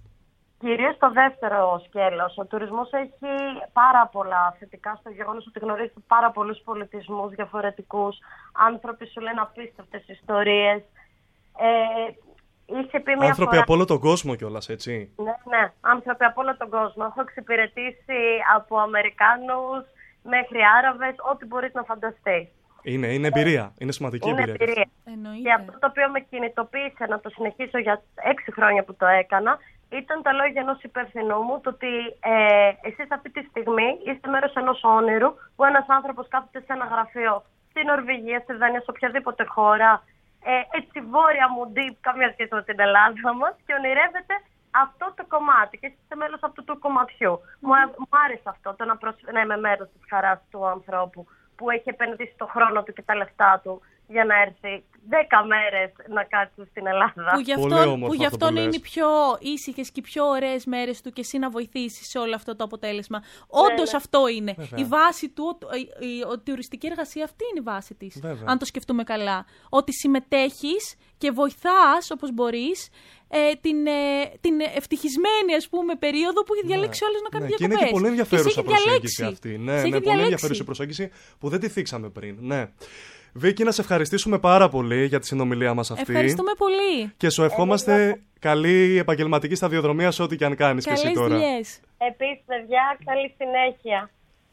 Κυρίως το δεύτερο σκέλος. Ο τουρισμός έχει πάρα πολλά θετικά στο γεγονός ότι γνωρίζει πάρα πολλούς πολιτισμούς διαφορετικούς. Άνθρωποι σου λένε απίστευτες ιστορίες. Ε, είχε πει μια άνθρωποι φορά... από όλο τον κόσμο κιόλας, έτσι. Ναι, ναι, άνθρωποι από όλο τον κόσμο. Έχω εξυπηρετήσει από Αμερικάνους μέχρι Άραβες, ό,τι μπορείς να φανταστείς. Είναι, είναι εμπειρία. Είναι σημαντική είναι εμπειρία. εμπειρία. Και αυτό το οποίο με κινητοποίησε να το συνεχίσω για έξι χρόνια που το έκανα, ήταν τα λόγια ενός υπεύθυνού μου, το ότι ε, εσείς αυτή τη στιγμή είστε μέρος ενός όνειρου που ένας άνθρωπος κάθεται σε ένα γραφείο στην Νορβηγία, στη Δανία, σε οποιαδήποτε χώρα, ε, έτσι βόρεια μου, deep, καμία σχέση με την Ελλάδα μας, και ονειρεύεται αυτό το κομμάτι και είστε μέλος αυτού του κομματιού. Mm. Μου, μου άρεσε αυτό, το να, προσ... να είμαι μέρος της χαράς του ανθρώπου που έχει επενδύσει το χρόνο του και τα λεφτά του για να έρθει δέκα μέρες να κάτσει στην Ελλάδα. Που γι' αυτόν, που γι αυτόν είναι οι πιο ήσυχες και οι πιο ωραίες μέρες του και εσύ να βοηθήσεις σε όλο αυτό το αποτέλεσμα. Όντως ναι, αυτό είναι. Βέβαια. Η βάση του, η, η, η, η τουριστική εργασία αυτή είναι η βάση της. Βέβαια. Αν το σκεφτούμε καλά. Ότι συμμετέχεις και βοηθάς όπως μπορείς ε, την, ε, την ευτυχισμένη, ας πούμε, περίοδο που έχει διαλέξει ναι. όλες να κάνει ναι, διακοπές. Και είναι και πολύ ενδιαφέρουσα προσέγγιση αυτή. Ναι, ναι, πολύ ενδιαφέρουσα προσέγγιση που δεν τη θίξαμε πριν. Ναι. Βίκη, να σε ευχαριστήσουμε πάρα πολύ για τη συνομιλία μας αυτή. Ευχαριστούμε πολύ. Και σου ευχόμαστε ε, καλή επαγγελματική σταδιοδρομία σε ό,τι και αν κάνεις και εσύ τώρα. Δουλειές. Επίσης, παιδιά, καλή συνέχεια.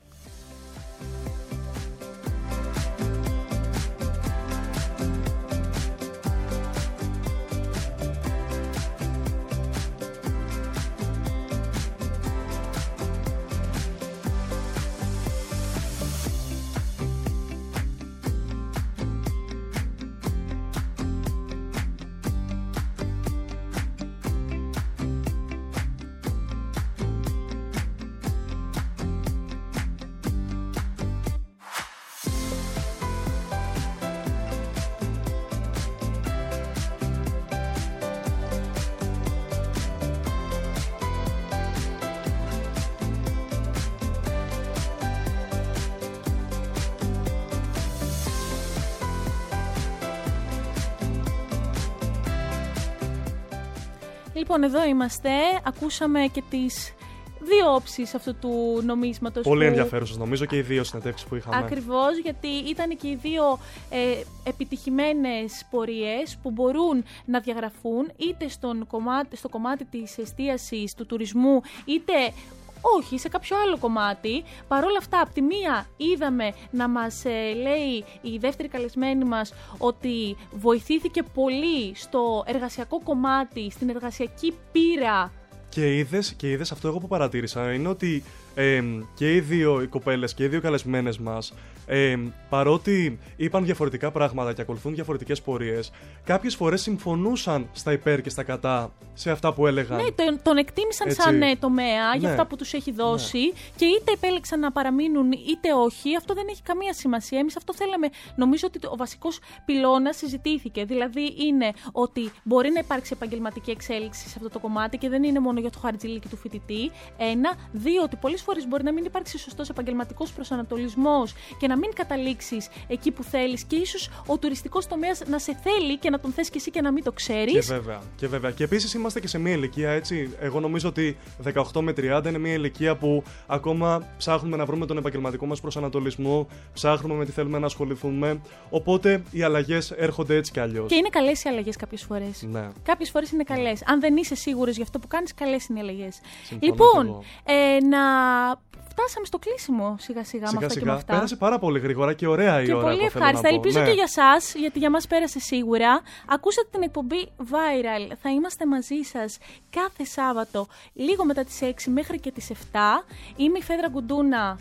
Λοιπόν, εδώ είμαστε. Ακούσαμε και τις δύο όψεις αυτού του νομίσματος. Πολύ που... ενδιαφέρουσες νομίζω και οι δύο συνεντεύξεις που είχαμε. Ακριβώς, γιατί ήταν και οι δύο ε, επιτυχημένες πορείες που μπορούν να διαγραφούν είτε στον κομμάτι, στο κομμάτι της εστίασης, του τουρισμού, είτε όχι, σε κάποιο άλλο κομμάτι. Παρ' όλα αυτά, από τη μία είδαμε να μας ε, λέει η δεύτερη καλεσμένη μας ότι βοηθήθηκε πολύ στο εργασιακό κομμάτι, στην εργασιακή πείρα. Και είδες, και είδες αυτό εγώ που παρατήρησα, είναι ότι ε, και οι δύο οι κοπέλες και οι δύο καλεσμένες μας, ε, παρότι είπαν διαφορετικά πράγματα και ακολουθούν διαφορετικές πορείες, κάποιες φορές συμφωνούσαν στα υπέρ και στα κατά σε αυτά που έλεγαν. Ναι, τον, τον εκτίμησαν έτσι, σαν ε, τομέα ναι, για αυτά που τους έχει δώσει ναι. και είτε επέλεξαν να παραμείνουν είτε όχι, αυτό δεν έχει καμία σημασία. Εμείς αυτό θέλαμε, νομίζω ότι ο βασικός πυλώνας συζητήθηκε. Δηλαδή είναι ότι μπορεί να υπάρξει επαγγελματική εξέλιξη σε αυτό το κομμάτι και δεν είναι μόνο για το χαρτζηλίκι του φοιτητή. Ένα. Δύο, ότι πολλές φορές μπορεί να μην υπάρξει σωστός επαγγελματικός προσανατολισμός και να μην καταλήξεις εκεί που θέλεις και ίσως ο τουριστικός τομέας να σε θέλει και να τον θες και εσύ και να μην το ξέρεις. Και βέβαια. Και, βέβαια. Και επίσης είμαστε και σε μια ηλικία έτσι. Εγώ νομίζω ότι δεκαοκτώ με τριάντα είναι μια ηλικία που ακόμα ψάχνουμε να βρούμε τον επαγγελματικό μας προσανατολισμό, ψάχνουμε με τι θέλουμε να ασχοληθούμε. Οπότε οι αλλαγές έρχονται έτσι κι αλλιώς. Και είναι καλές οι αλλαγές κάποιες φορές. Ναι. Κάποιες φορές είναι καλές. Αν δεν είσαι σίγουρος για αυτό που κάνεις, καλές είναι οι αλλαγές. Λοιπόν, ε, να. Φτάσαμε στο κλείσιμο σιγά σιγά, σιγά, με αυτά σιγά. και με αυτά. Πέρασε πάρα πολύ γρήγορα και ωραία η και ώρα. Και πολύ ευχάριστα. Ελπίζω ναι. και για σας, γιατί για μας πέρασε σίγουρα. Ακούσατε την εκπομπή Viral. Θα είμαστε μαζί σας κάθε Σάββατο, λίγο μετά τις έξι μέχρι και τις επτά. Είμαι η Φέδρα Γκουντούνα.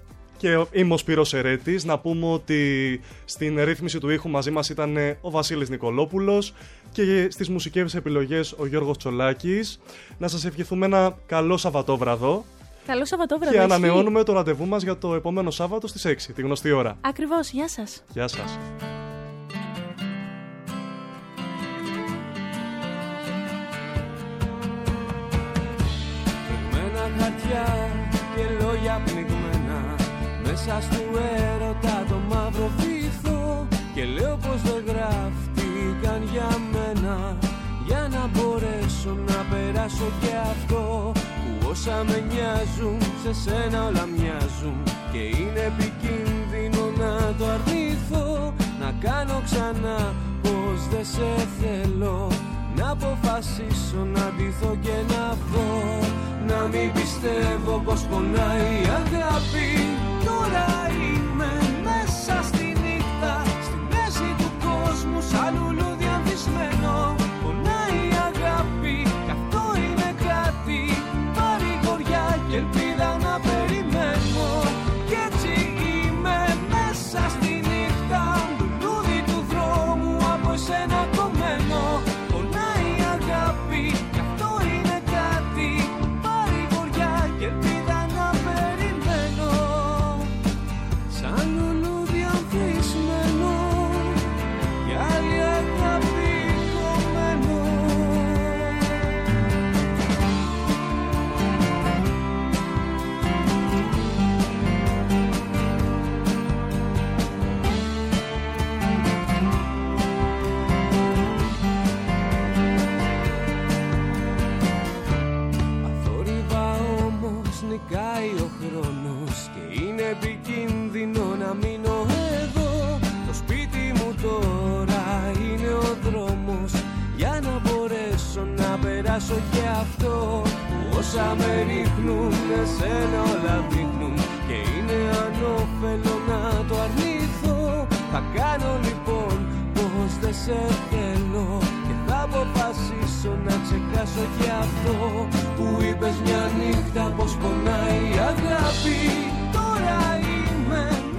Και είμαι ο Σπύρος Ερέτης. Να πούμε ότι στην ρύθμιση του ήχου μαζί μας ήταν ο Βασίλης Νικολόπουλος και στις μουσικές επιλογές ο Γιώργος Τσολάκης. Να σας ευχηθούμε ένα καλό Σαββατόβραδο. Καλό Σαββατόβραδο. Και ανανεώνουμε το ραντεβού μας για το επόμενο Σάββατο στις έξι, τη γνωστή ώρα. Ακριβώς. Γεια σας. Γεια σας. Πνιγμένα χαρτιά και λόγια πνιγμένα μέσα στου έρωτα το μαύρο βυθό και λέω πως δεν γράφτηκαν για μένα για να μπορέσω να περάσω και αυτό. Όσα με νοιάζουν, σε σένα όλα μοιάζουν και είναι επικίνδυνο να το αρνηθώ. Να κάνω ξανά πως δεν σε θέλω, να πω αποφασίσω να ντυθώ και να βγω. Να μην πιστεύω πως πονάει η αγάπη. Τώρα είμαι μέσα στη νύχτα, στη μέση του κόσμου σαν λουλούδι ανθισμένο. Πονάει η αγάπη κι αυτό είναι κάτι, παρηγοριά και ελπίδα να περιμένω. Κι έτσι είμαι μέσα στη νύχτα, λουλούδι του δρόμου από εσένα κομμένο. Πονάει η αγάπη κι αυτό είναι κάτι, παρηγοριά και ελπίδα να περιμένω. Σαν λουλούδι ανθισμένο, για άλλη αγάπη κομμένο. Αθόρυβα όμως νικάει ο χρόνος και είναι επικίνδυνο να μείνω εδώ. Το σπίτι μου τώρα είναι ο δρόμος για να μπορέσω να περάσω και αυτό. Όσα με ρίχνουν εσένα όλα δείχνουν και είναι ανώφελο να το αρνηθώ. Θα κάνω λοιπόν πως δεν σε θέλω και θα αποφασίσω να ξεχάσω και αυτό που είπες μια νύχτα πως πονάει η αγάπη. Τώρα είμαι